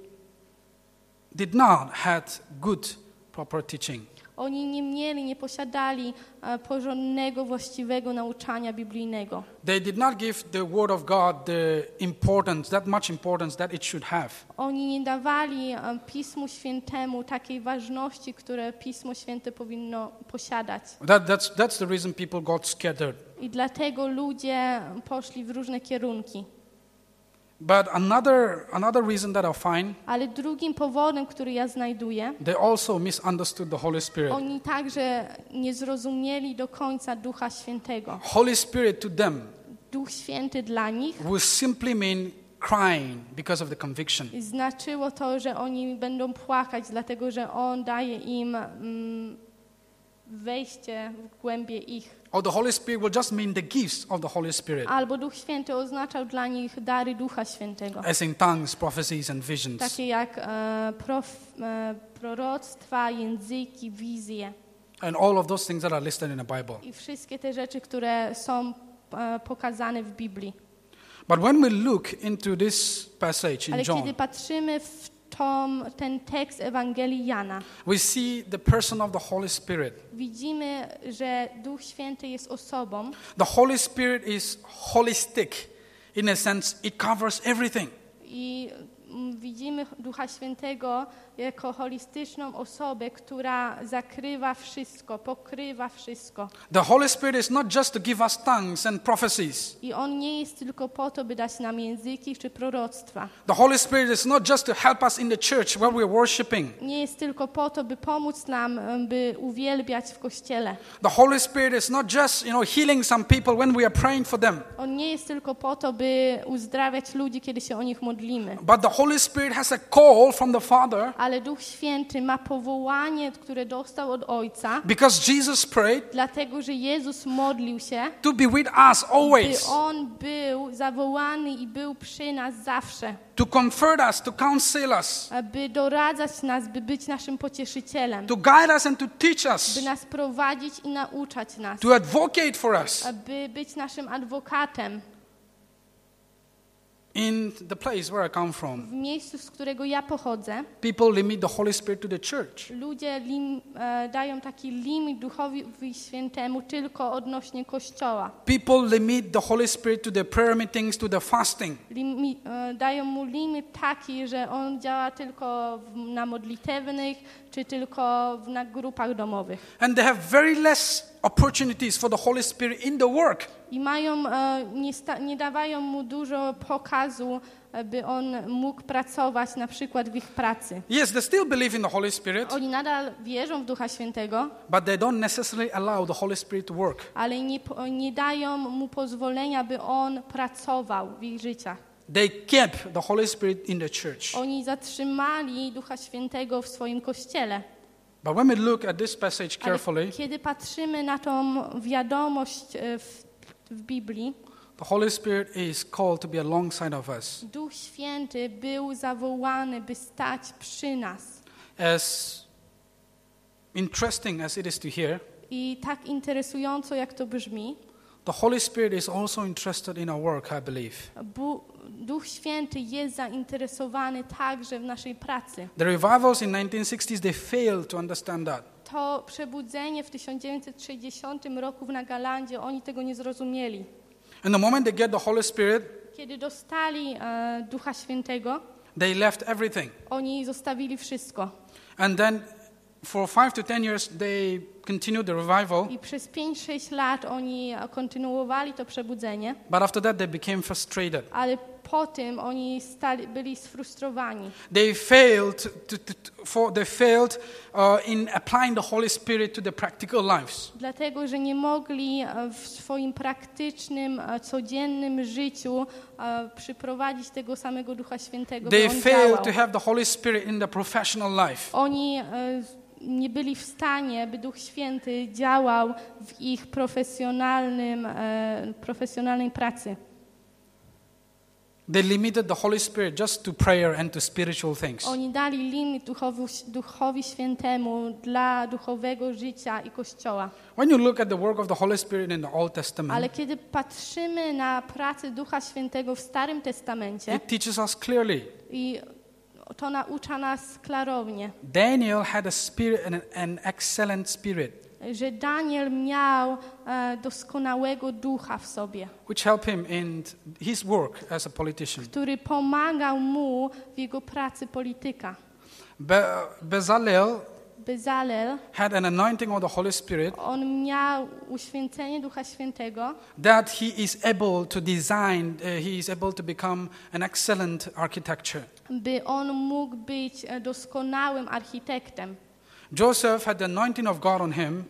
did not have good, proper teaching. Oni nie posiadali porządnego, właściwego nauczania biblijnego. They did not give the Word of God the importance, that much importance that it should have. Oni nie dawali Pismu Świętemu takiej ważności, które Pismo Święte powinno posiadać. That's the reason people got scattered. I dlatego ludzie poszli w różne kierunki. But another reason that I find, Ale drugim powodem, który ja znajduję, they also misunderstood the Holy Spirit. oni także nie zrozumieli do końca Ducha Świętego. Holy Spirit to them Duch Święty dla nich will simply mean crying because of the conviction. znaczyło to, że oni będą płakać, dlatego że On daje im wejście w głębie ich. Or the Holy Spirit will just mean the gifts of the Holy Spirit, Albo Duch Święty oznaczał dla nich dary Ducha Świętego. as in tongues, prophecies, and visions. Takie jak proroctwa, języki, wizje And all of those things that are listed in the Bible. i wszystkie te rzeczy, które są pokazane w Biblii. But when we look into this passage in Ale kiedy John, patrzymy w ten tekst Ewangelii Jana, we see the person of the Holy Spirit. widzimy, że Duch Święty jest osobą. The Holy Spirit is holistic in a sense, it covers everything. I widzimy Ducha Świętego jako holistyczną osobę, która zakrywa wszystko, pokrywa wszystko. The Holy Spirit is not just to give us tongues and prophecies. I On nie jest tylko po to, by dać nam języki czy proroctwa. The Holy Spirit is not just to help us in the church where we're worshiping. Nie jest tylko po to, by pomóc nam, by uwielbiać w Kościele. The Holy Spirit is not just, healing some people when we are praying for them. On nie jest tylko po to, by uzdrawiać ludzi, kiedy się o nich modlimy. But the Holy Spirit has a call from the Father Ale Duch Święty ma powołanie, które dostał od Ojca, because Jesus prayed dlatego, że Jezus modlił się, to be with us by always, On był zawołany i był przy nas zawsze, to comfort us, to counsel us, by doradzać nas, by być naszym pocieszycielem, to guide us and to teach us, by nas prowadzić i nauczać nas, to advocate for us by być naszym adwokatem in the place where I come from. w miejscu, z którego ja pochodzę. People limit the Holy Spirit to the church. Ludzie dają taki limit Duchowi Świętemu tylko odnośnie Kościoła. People limit the Holy Spirit to the prayer meetings, to the fasting. Dają mu limit taki, że on działa tylko na modlitewnych, czy tylko na grupach domowych. And they have very less opportunities for the Holy Spirit in the work. I nie dawają mu dużo pokazu, by on mógł pracować na przykład w ich pracy. Yes, they still believe in the Holy Spirit, Oni nadal wierzą w Ducha Świętego, but they don't necessarily allow the Holy Spirit to work. ale nie dają mu pozwolenia, by on pracował w ich życiach. They kept the Holy Spirit in the church. Oni zatrzymali Ducha Świętego w swoim Kościele. But when we look at this passage Ale carefully, kiedy patrzymy na tą wiadomość w Biblii, the Holy Spirit is called to be alongside of us. Duch Święty był zawołany, by stać przy nas. As interesting as it is to hear, I tak interesująco, jak to brzmi, the Holy Spirit is also interested in our work, I believe. Duch Święty jest zainteresowany także w naszej pracy. The revivals in 1960s, they failed to understand that. To przebudzenie w 1960 roku w Nagalandzie, oni tego nie zrozumieli. And the moment they get the Holy Spirit, Kiedy dostali Ducha Świętego, they left everything. oni zostawili wszystko. And then for 5 to 10 years, they continued the revival. I przez 5-6 lat oni kontynuowali to przebudzenie, But after that, they became frustrated. ale po tym oni byli sfrustrowani. They failed in applying the Holy Spirit to their practical lives. Dlatego, że nie mogli w swoim praktycznym, codziennym życiu przyprowadzić tego samego Ducha Świętego, by They on failed działał. to have the Holy Spirit in their professional life. Oni nie byli w stanie, by Duch Święty działał w ich profesjonalnej pracy. They limited the Holy Spirit just to prayer and to spiritual things. Oni dali limit Duchowi Świętemu dla duchowego życia i Kościoła. When you look at the work of the Holy Spirit in the Old Testament, Ale kiedy patrzymy na pracę Ducha Świętego w Starym Testamencie, it teaches us clearly. i to naucza nas klarownie, Daniel had a spirit, an excellent spirit, że Daniel miał doskonałego ducha w sobie, which helped him in his work as a politician. który pomagał mu w jego pracy polityka. Bezalel Bezalel, had an anointing of the Holy Spirit on miał uświęcenie Ducha Świętego, that he is able to design, he is able to become an excellent architecture. by on mógł być doskonałym architektem. Joseph had the anointing of God on him,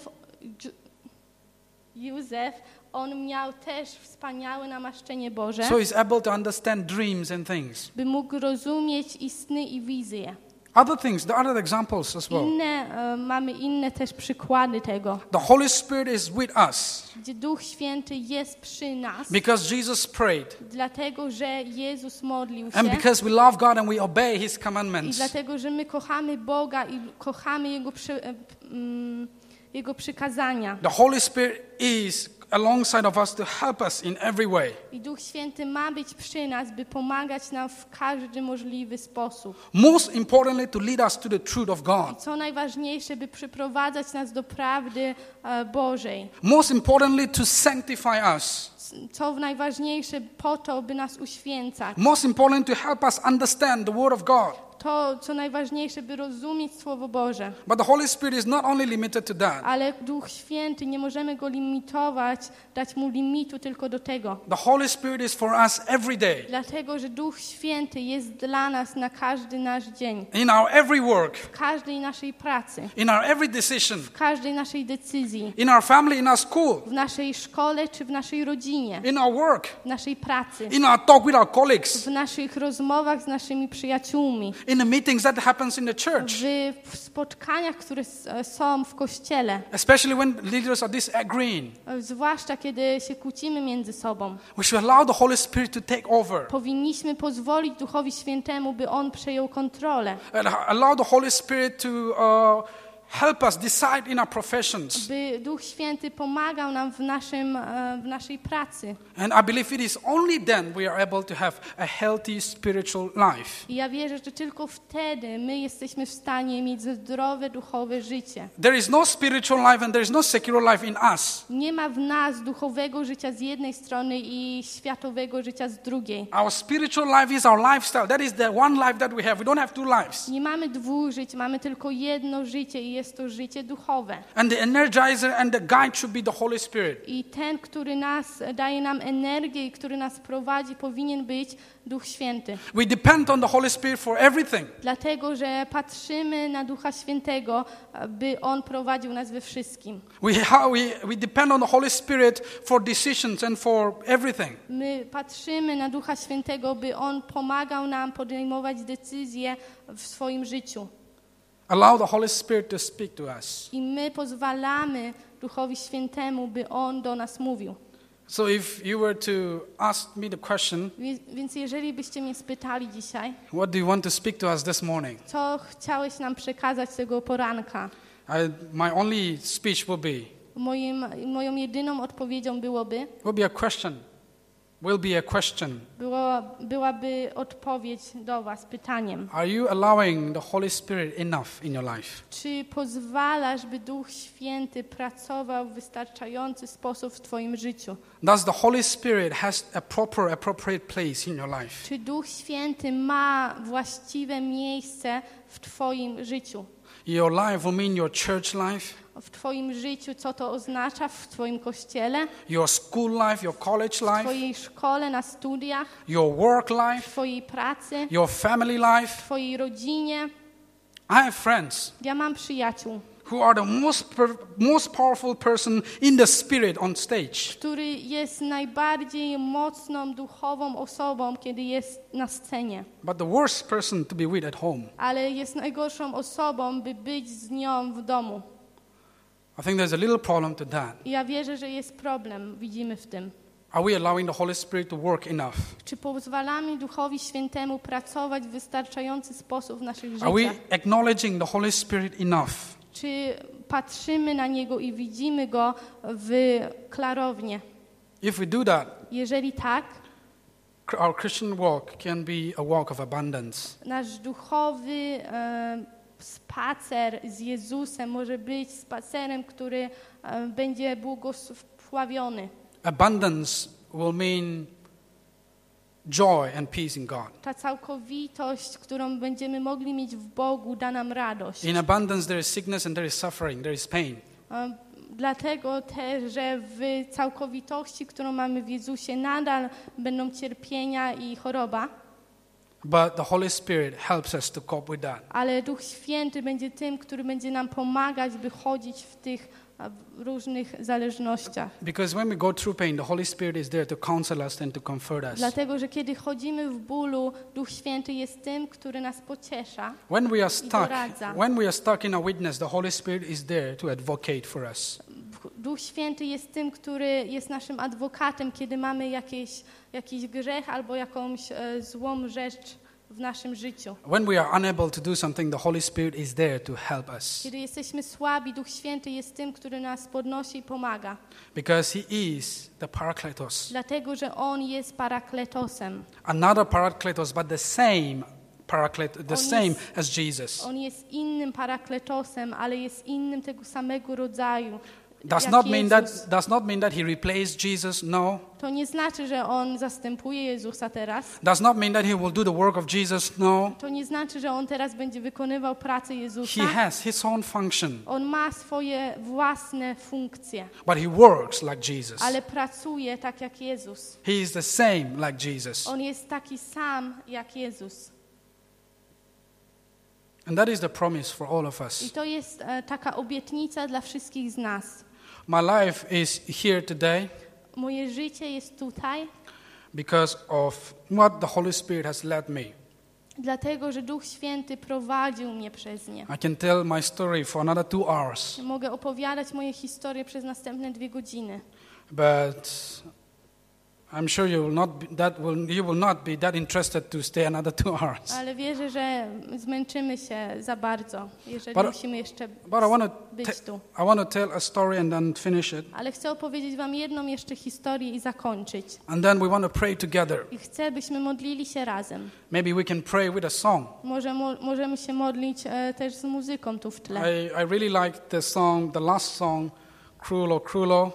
Józef, on miał też wspaniałe namaszczenie Boże, so he's able to understand dreams and things. by mógł rozumieć i sny i wizje. Other things, the other examples as well. Mamy inne też przykłady tego, The Holy Spirit is with us gdzie Duch Święty jest przy nas, because Jesus prayed, dlatego, że Jezus modlił się and because we love God and we obey His i commandments. dlatego, że my kochamy Boga i kochamy Jego przykazania. The Holy Spirit is alongside of us to help us in every way. I Duch Święty ma być przy nas, by pomagać nam w każdy możliwy sposób. Most importantly, to lead us to the truth of I God. co najważniejsze, by przyprowadzać nas do prawdy Bożej. Most importantly, to sanctify us. Co najważniejsze, po to, by nas uświęcać. Most important, to help us understand the Word of God. To, co najważniejsze, by rozumieć Słowo Boże. But the Holy Spirit is not only limited to that. Ale Duch Święty, nie możemy Go limitować, dać Mu limitu tylko do tego. The Holy Spirit is for us every day. Dlatego, że Duch Święty jest dla nas na każdy nasz dzień. In our every work. W każdej naszej pracy. In our every decision. W każdej naszej decyzji. In our family, in our school. W naszej szkole czy w naszej rodzinie. In our work. W naszej pracy. In our talk with our colleagues. W naszych rozmowach z naszymi przyjaciółmi. In the meetings that happens in the church. W spotkaniach, które są w kościele. Especially when leaders are disagreeing. Zwłaszcza kiedy się kłócimy między sobą. We should allow the Holy Spirit to take over. Powinniśmy pozwolić Duchowi Świętemu, by On przejął kontrolę. And allow the Holy Spirit to help us decide in our professions. By Duch Święty pomagał nam w naszej pracy. And I believe it is only then we are able to have a healthy spiritual life. I ja wierzę, że tylko wtedy my jesteśmy w stanie mieć zdrowe duchowe życie. There is no spiritual life and there is no secular life in us. Nie ma w nas duchowego życia z jednej strony i światowego życia z drugiej. Our spiritual life is our lifestyle. That is the one life that we have. We don't have two lives. Nie mamy dwóch żyć, mamy tylko jedno życie i jest to życie duchowe. And the energizer and the guide should be the Holy Spirit. I ten, który daje nam energię i który nas prowadzi, powinien być Duch Święty. We depend on the Holy Spirit for everything. Dlatego, że patrzymy na Ducha Świętego, by On prowadził nas we wszystkim. We depend on the Holy Spirit for decisions and for everything. My patrzymy na Ducha Świętego, by On pomagał nam podejmować decyzje w swoim życiu. Allow the Holy Spirit to speak to us. I my pozwalamy Duchowi Świętemu, by On do nas mówił. So if you were to ask me the question, Więc jeżeli byście mnie spytali dzisiaj, what do you want to speak to us this morning? co chciałeś nam przekazać tego poranka? My only speech will Moją jedyną odpowiedzią be a question. Will be a question. Byłaby odpowiedź do was pytaniem. Are you allowing the Holy Spirit enough in your life? Czy pozwalasz, by Duch Święty pracował w wystarczający sposób w twoim życiu? Does the Holy Spirit has a appropriate place in your life? Czy Duch Święty ma właściwe miejsce w twoim życiu? Your life will mean your church life. W twoim życiu, co to oznacza w twoim kościele, Your school life, your college w life, twojej szkole, na studiach, your work w life, twojej pracy, your family life. w twojej rodzinie. I have friends Ja mam przyjaciół, who are the most powerful person in the spirit on stage. który jest najbardziej mocną duchową osobą, kiedy jest na scenie. But the worst person to be with at home. Ale jest najgorszą osobą, by być z nią w domu. I think there's a little problem to that. I ja wierzę, że jest problem, widzimy w tym. Are we allowing the Holy Spirit to work enough? Czy pozwalamy Duchowi Świętemu pracować w wystarczający sposób w naszych Are we życiach? acknowledging the Holy Spirit enough? Czy patrzymy na Niego i widzimy Go klarownie? If we do that, Jeżeli tak, our Christian walk can be a walk of abundance. nasz duchowy spacer z Jezusem może być spacerem, który będzie błogosławiony. Abundance will mean joy and peace in God. Ta całkowitość, którą będziemy mogli mieć w Bogu, da nam radość. In abundance there is sickness and there is suffering, there is pain. Dlatego też, że w całkowitości, którą mamy w Jezusie, nadal będą cierpienia i choroba. But the Holy Spirit helps us to cope with that. Ale Duch Święty będzie tym, który będzie nam pomagać, by chodzić w tych różnych zależnościach. Because when we go through pain, the Holy Spirit is there to counsel us and to comfort us. Dlatego, że kiedy chodzimy w bólu, Duch Święty jest tym, który nas pociesza. When we are doradza. stuck in a witness, the Holy Spirit is there to advocate for us. Duch Święty jest tym, który jest naszym adwokatem, kiedy mamy jakiś grzech albo jakąś złą rzecz w naszym życiu. When we are unable to do something, the Holy Spirit is there to help us. Kiedy jesteśmy słabi, Duch Święty jest tym, który nas podnosi i pomaga. Because He is the Parakletos. Dlatego, że On jest parakletosem. Another Parakletos, but the same On as Jesus. On jest innym parakletosem, ale jest innym tego samego rodzaju. Does jak not mean that He replaced Jesus. No. To nie znaczy, że On zastępuje Jezusa teraz. Does not mean that He will do the work of Jesus. No. To nie znaczy, że On teraz będzie wykonywał pracę Jezusa. He has His own function. On ma swoje własne funkcje, But He works like Jesus. ale pracuje tak jak Jezus. He is the same like Jesus. On jest taki sam jak Jezus. And that is the promise for all of I us. to jest taka obietnica dla wszystkich z nas. My life is here today Moje życie jest tutaj, because of what the Holy Spirit has led me. dlatego że Duch Święty prowadził mnie przez nie. I can tell my story for another 2 hours, Mogę opowiadać moje historie przez następne 2 godziny. but I'm sure you will not be that interested to stay another 2 hours. Ale wierzę, że zmęczymy się za bardzo, jeżeli But- musimy jeszcze But być tu. I want to tell a story and then finish it, Ale chcę opowiedzieć wam jedną jeszcze historię i zakończyć. and then we want to pray together. I chcę, byśmy modlili się razem. Maybe we can pray with a song. Możemy się modlić też z muzyką tu w tle. I really like the last song, Crulo, Crulo,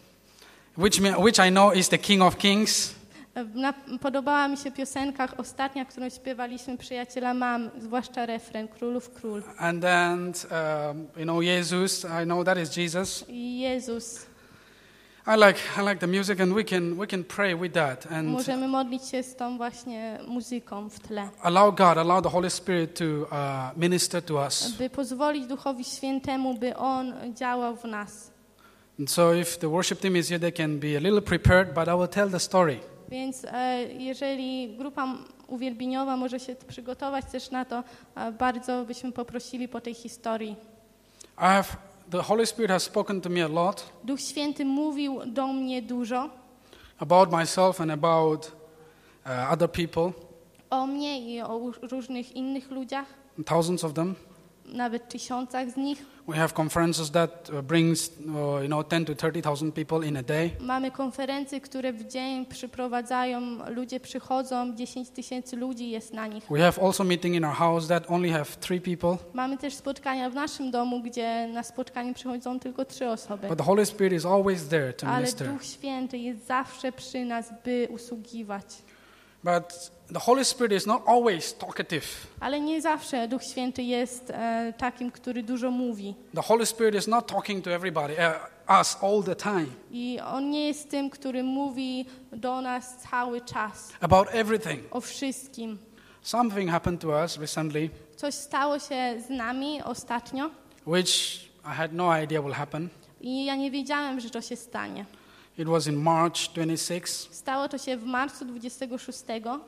which I know is the King of Kings. Podobała mi się piosenka ostatnia, którą śpiewaliśmy Przyjaciela Mam, zwłaszcza refren Królów Król. And then, Jesus, I know that is Jesus. I Jezus. I like the music, and we can pray with that and Możemy modlić się z tą właśnie muzyką w tle. allow the Holy Spirit to minister to us. By pozwolić Duchowi Świętemu, by On działał w nas. And so if the worship team is here, they can be a little prepared, but I will tell the story. Więc jeżeli grupa uwielbieniowa może się przygotować też na to, bardzo byśmy poprosili po tej historii. The Holy Spirit has spoken to me a lot Duch Święty mówił do mnie dużo about myself and about other people, o mnie i o różnych innych ludziach, thousands of them. nawet tysiącach z nich. We have conferences that brings 10 to 30,000 people in a day. Mamy konferencje, które w dzień przyprowadzają, ludzie przychodzą, 10 000 ludzi jest na nich. We have also meeting in our house that only have 3 people. Mamy też spotkania w naszym domu, gdzie na spotkanie przychodzą tylko 3 osoby. But the Holy Spirit is always there to Ale minister. Duch Święty jest zawsze przy nas, by usługiwać. But the Holy Spirit is not always talkative. Ale nie zawsze Duch Święty jest takim, który dużo mówi. The Holy Spirit is not talking to everybody, us all the time, I On nie jest tym, który mówi do nas cały czas about everything. o wszystkim. Something happened to us recently, Coś stało się z nami ostatnio which I had no idea will happen. i ja nie wiedziałem, że to się stanie. It was in March 26. Stało to się w marcu 26.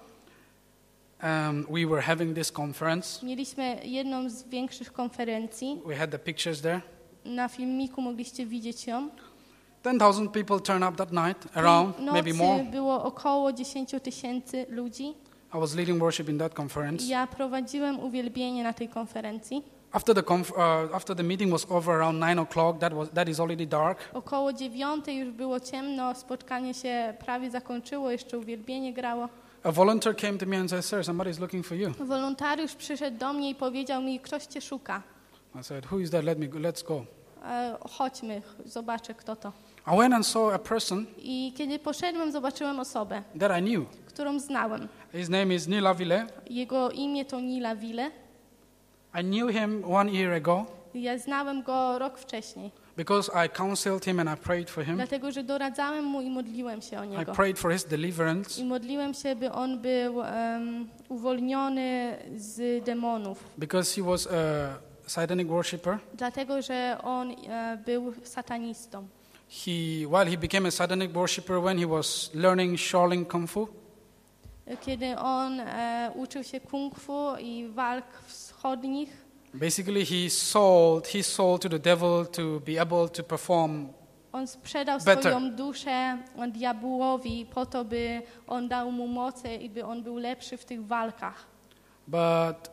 We were having this conference. Mieliśmy jedną z większych konferencji. We had the pictures there. Na filmiku mogliście widzieć ją. 10,000 people turned up that night, around, W maybe nocy more. było około 10 000 ludzi. I was leading worship in that conference. Ja prowadziłem uwielbienie na tej konferencji. After the meeting was over around 9 o'clock, that is already dark. Około 9 już było ciemno, spotkanie się prawie zakończyło, jeszcze uwielbienie grało. A volunteer came to me and said, "Sir, somebody is looking for you." Wolontariusz przyszedł do mnie i powiedział mi, ktoś cię szuka. I said, "Who is that? Let's go." Chodźmy, zobaczę kto to. I went and saw a person I kiedy poszedłem, zobaczyłem osobę, that I knew. którą znałem. His name is Nila Ville. Jego imię to Nila Ville. I knew him 1 year ago Ja znałem go rok wcześniej, because I counseled him and I prayed for him. dlatego że doradzałem mu i modliłem się o I niego. prayed for his deliverance I modliłem się, by on był uwolniony z demonów, because he was a satanic worshipper. dlatego że on był satanistą. While he became a satanic worshipper when he was learning Shaolin Kung Fu, Kiedy on uczył się kung fu i walk wschodnich, basically he sold to the devil to be able to perform. on sprzedał Better. swoją duszę diabłowi po to, by on dał mu moce i by on był lepszy w tych walkach. But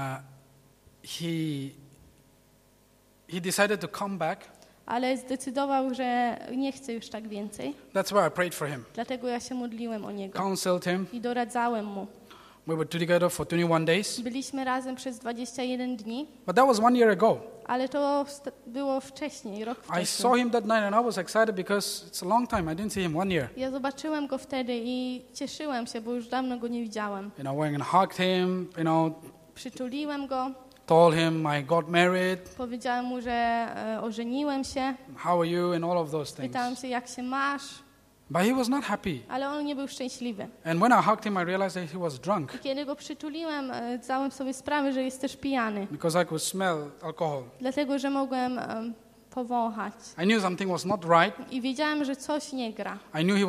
he decided to come back. Ale zdecydował, że nie chce już tak więcej. That's why I prayed for him. Dlatego ja się modliłem o niego Counseled him. i doradzałem mu. We were together for 21 days. Byliśmy razem przez 21 dni, But that was 1 year ago. ale to było wcześniej, rok I wcześniej. saw him that night and I was excited because it's a long time. I didn't see him 1 year. Ja zobaczyłem go wtedy i cieszyłem się, bo już dawno go nie widziałem. Went and hugged him, Przytuliłem go, told him I got married, powiedziałem mu, że ożeniłem się, how are you, and all of those things. pytałem się, jak się masz, But he was not happy. ale on nie był szczęśliwy. And when I hugged him, I realized that he was drunk I kiedy go przytuliłem, zdałem sobie sprawę, że jest też pijany, because I could smell alcohol. dlatego, że mogłem powąchać. I knew something was not right. I wiedziałem, że coś nie gra. I knew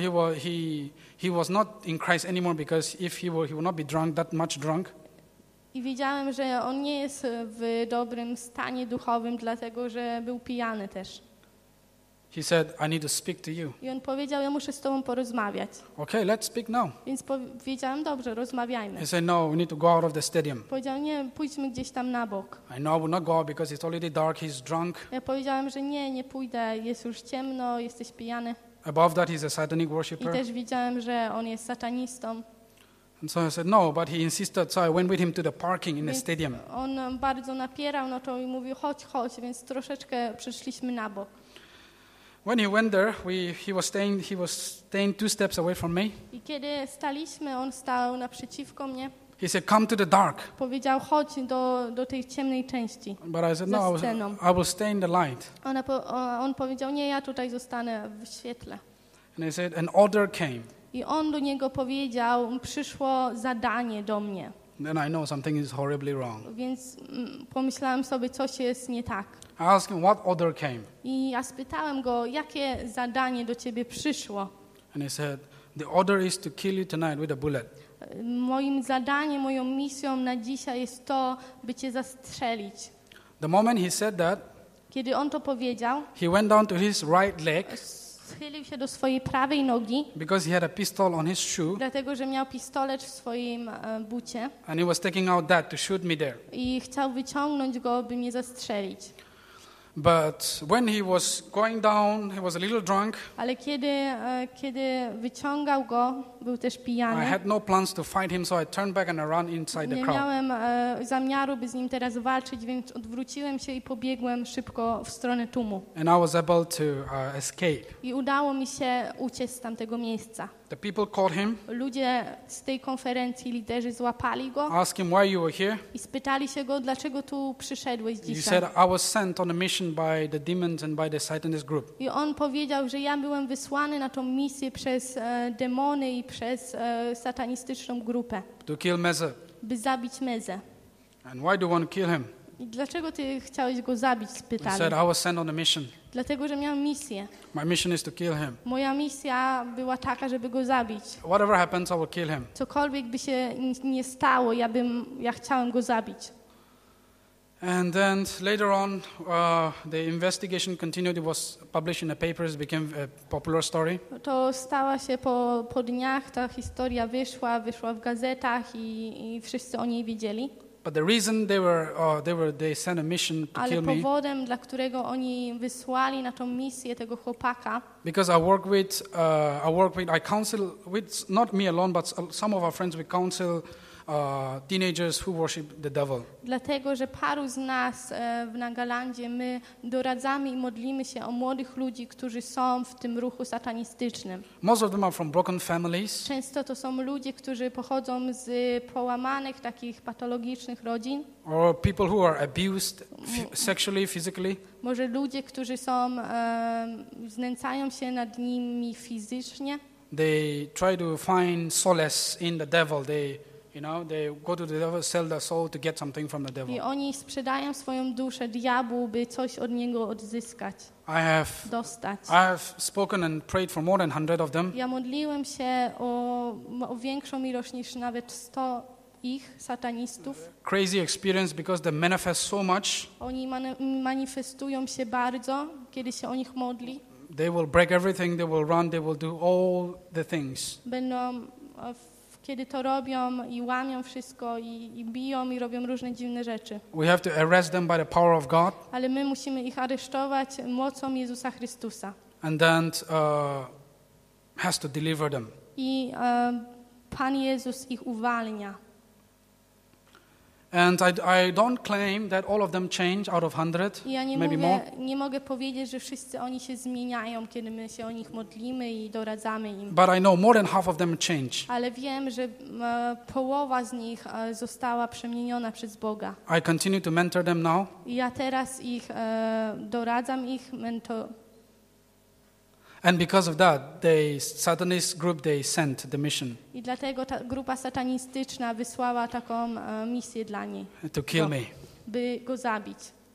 he was not in Christ anymore because if he would not be drunk, that much drunk. I wiedziałem, że on nie jest w dobrym stanie duchowym, dlatego, że był pijany też. He said, I need to speak to you. I on powiedział, ja muszę z tobą porozmawiać. Okay, let's speak now. Więc powiedziałem, dobrze, rozmawiajmy. He said, no, we need to go out of the stadium. Powiedział, nie, pójdźmy gdzieś tam na bok. I know I will not go out because it's already dark, he's drunk. Ja powiedziałem, że nie pójdę, jest już ciemno, jesteś pijany. Above that, he's a satanic I worshipper. też widziałem, że on jest satanistą. And so I said, no, but he insisted, so I went with him to the parking in the Więc stadium. on bardzo napierał na to i mówił, chodź, więc troszeczkę przyszliśmy na bok. When he went there, he was staying 2 steps away from me. I kiedy staliśmy, on stał naprzeciwko mnie. He said, come to the dark. Powiedział, chodź do tej ciemnej części. But I said, Za no, sceną. I will stay in the light. On powiedział, nie, ja tutaj zostanę w świetle. And he said, an order came. I on do niego powiedział, przyszło zadanie do mnie. Then I know something is horribly wrong. Więc pomyślałem sobie, coś jest nie tak. I asked him, what order came? I ja spytałem go, jakie zadanie do ciebie przyszło. And he said, the order is to kill you tonight with a bullet. Moim zadaniem, moją misją na dzisiaj jest to, by cię zastrzelić. The moment he said that, Kiedy on to powiedział, he went down to his right leg schylił się do swojej prawej nogi, because he had a pistol on his shoe, dlatego, że miał pistolet w swoim bucie and he was taking out that to shoot me there. i chciał wyciągnąć go, by mnie zastrzelić. But when he was going down, he was a little drunk. Ale kiedy wyciągał go, był też I pijany. had no plans to fight him, so I turned back and I ran inside the Nie crowd. miałem zamiaru, by z nim teraz walczyć, więc odwróciłem się i pobiegłem szybko w stronę tłumu. And I was able to escape. I udało mi się uciec z tamtego miejsca. The people caught him, Ludzie z tej konferencji, liderzy złapali go asked him why you were here. i spytali się go, dlaczego tu przyszedłeś He dzisiaj. said, I was sent on a mission by the demons and by the Satanist group. I on powiedział, że ja byłem wysłany na tą misję przez demony i przez satanistyczną grupę, To kill Meza. by zabić Mezę. And why do you want to kill him? I dlaczego ty chciałeś go zabić, He spytali. said, I was sent on a mission. Dlatego, że miałem misję. My mission is to kill him. Moja misja była taka, żeby go zabić. Whatever happens, I will kill him. Cokolwiek by się nie stało, ja chciałem go zabić. And then later on, the investigation continued. It was published in the papers, became a popular story. To stała się po dniach, ta historia wyszła w gazetach i wszyscy o niej wiedzieli. But the reason they sent a mission to Ale kill me, powodem, dla którego oni wysłali na tą misję tego chłopaka, because I counsel with, not me alone, but some of our friends, we counsel teenagers who worship the devil. dlatego, że paru z nas w Nagalandzie my doradzamy i modlimy się o młodych ludzi, którzy są w tym ruchu satanistycznym. Most of them are from broken families. Często to są ludzie, którzy pochodzą z połamanych, takich patologicznych rodzin. Or people who are abused sexually, physically. Może ludzie, którzy znęcają się nad nimi fizycznie. They try to find solace in the devil. They go to the devil, sell their soul to get something from the devil. I oni sprzedają swoją duszę diabłu, by coś od niego odzyskać, dostać. I have spoken and prayed for more than 100 of them. Ja modliłem się o większą ilość niż nawet 100 ich, satanistów. Crazy experience because they manifest so much. Oni manifestują się bardzo, kiedy się o nich modli. They will break everything, they will run, they will do all the things. Będą, kiedy to robią i łamią wszystko i biją i robią różne dziwne rzeczy. We have to arrest them by the power of God, Ale my musimy ich aresztować mocą Jezusa Chrystusa. and then has to deliver them. I Pan Jezus ich uwalnia. And I don't claim that all of them change out of 100, I ja maybe more. nie mogę powiedzieć, że wszyscy oni się zmieniają, kiedy my się o nich modlimy i doradzamy im. But I know more than half of them change. Ale wiem, że połowa z nich została przemieniona przez Boga. I continue to mentor them now. I ja teraz ich doradzam ich, And because of that, the Satanist group, they sent the mission i dlatego ta grupa satanistyczna wysłała taką misję dla niej, to kill me. by go zabić.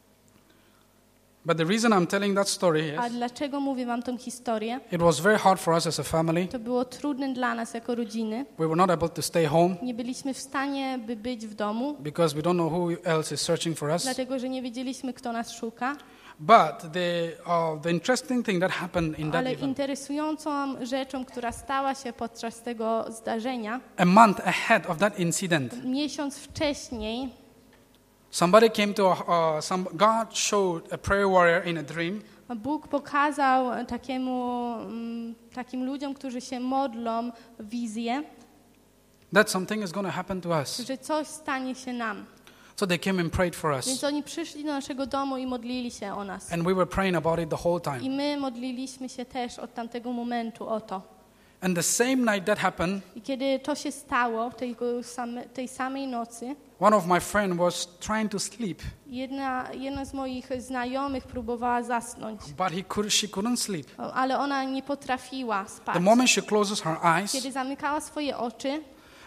But the reason I'm telling that story A is dlaczego mówię wam tą historię? it was very hard for us as a family. To było trudne dla nas jako rodziny. We were not able to stay home Nie byliśmy w stanie, by być w domu, because we don't know who else is searching for us. dlatego że nie wiedzieliśmy, kto nas szuka. But the interesting thing that happened in that Ale event, interesującą rzeczą, która stała się podczas tego zdarzenia, a month ahead of that incident, miesiąc wcześniej somebody came to God showed a prayer warrior in a dream Bóg pokazał takim ludziom, którzy się modlą, wizję, that something is going to happen to us. że coś stanie się nam. So they came and prayed for us. Więc oni przyszli do naszego domu i modlili się o nas. And we were praying about it the whole I time. my modliliśmy się też od tamtego momentu o to. And the same night that happened, I kiedy to się stało, tej samej nocy, one of my friends was trying to sleep, jedna z moich znajomych próbowała zasnąć, but she couldn't sleep. ale ona nie potrafiła spać. The moment she closes her eyes, Kiedy zamykała swoje oczy,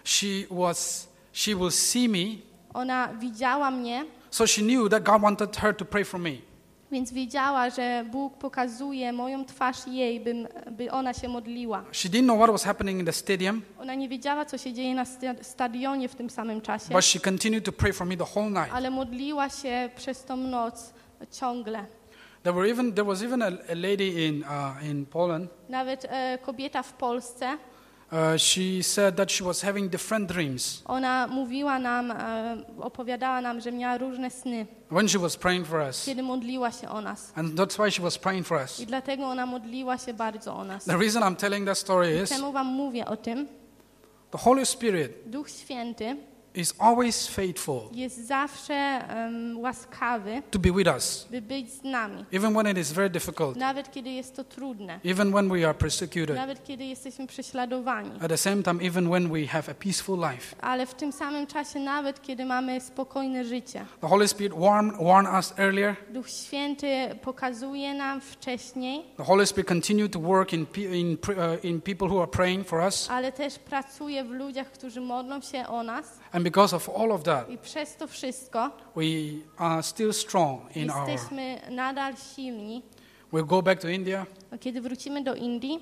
she will see me, ona widziała mnie, so she knew that God wanted her to pray for me. więc wiedziała, że Bóg pokazuje moją twarz jej, by ona się modliła. She didn't know what was happening in the stadium, Ona nie wiedziała, co się dzieje na stadionie w tym samym czasie, but she continued to pray for me the whole night. ale modliła się przez tą noc ciągle. There was even a lady in Poland. Nawet kobieta w Polsce, She said that she was having different dreams ona mówiła nam, opowiadała nam, że miała różne sny, when she was praying for us. kiedy modliła się o nas. And that's why she was praying for us. I dlatego ona modliła się bardzo o nas. The reason I'm telling that story is Czemu wam mówię o tym? the Holy Spirit Duch Święty is always faithful jest zawsze łaskawy, to be with us, by być z nami. even when it is very difficult, Nawet kiedy jest to trudne. even when we are persecuted, Nawet kiedy jesteśmy prześladowani. at the same time, even when we have a peaceful life. Ale w tym samym czasie, nawet kiedy mamy spokojne życie. The Holy Spirit warned us earlier. Duch Święty pokazuje nam wcześniej, The Holy Spirit continued to work in people who are praying for us. ale też pracuje w ludziach, którzy modlą się o nas. And because of all of that, I przez to wszystko we are still strong in jesteśmy nadal silni. we'll go back to India. Kiedy wrócimy do Indii,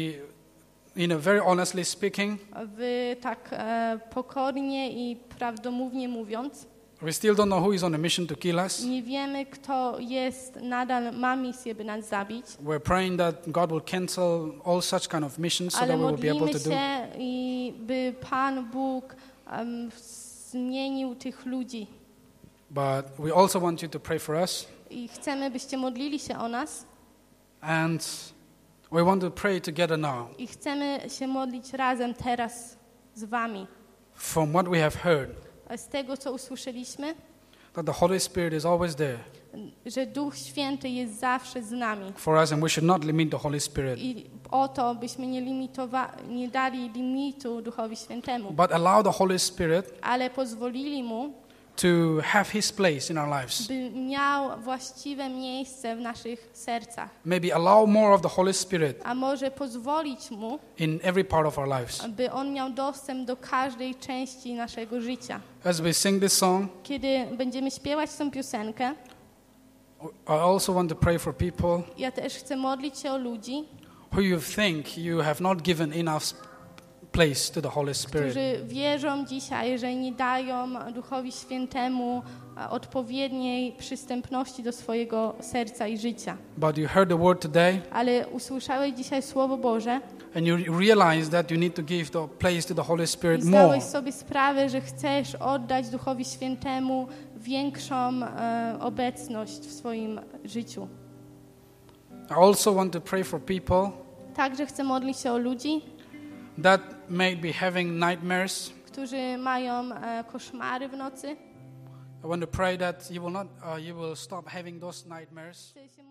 Very honestly speaking, tak pokornie i prawdomównie mówiąc, we still don't know who is on a mission to kill us. nie wiemy, kto nadal ma misję, by nas zabić, We're praying that God will cancel all such kind of missions so ale that we will be able modlimy to do. się i by Pan Bóg zmienił tych ludzi. But we also want you to pray for us. I chcemy, byście modlili się o nas And we want to pray together now. i chcemy się modlić razem teraz z wami. From what we have heard, Z tego, co usłyszeliśmy, that the Holy Spirit is always there że Duch Święty jest zawsze z nami. for us and we should not limit the Holy Spirit. I o to, byśmy nie dali limitu Duchowi Świętemu, But allow the Holy Spirit ale pozwolili Mu, to have His place in our lives. by miał właściwe miejsce w naszych sercach. Maybe allow more of the Holy Spirit A może pozwolić Mu, in every part of our lives. by On miał dostęp do każdej części naszego życia. As we sing this song, Kiedy będziemy śpiewać tę piosenkę, I also want to pray for people ja też chcę modlić się o ludzi, who you think you have not given enough place to the Holy Spirit. którzy wierzą dzisiaj, że nie dają Duchowi Świętemu odpowiedniej przystępności do swojego serca i życia. But you heard the word today Ale usłyszałeś dzisiaj Słowo Boże and you realize that you need to give the place to the Holy i Spirit more. zdałeś sobie sprawę, że chcesz oddać Duchowi Świętemu większą obecność w swoim życiu. I also want to pray for people Także chcę modlić się o ludzi, that may be having nightmares. którzy mają koszmary w nocy. I want to pray that you will stop having those nightmares. Chcę się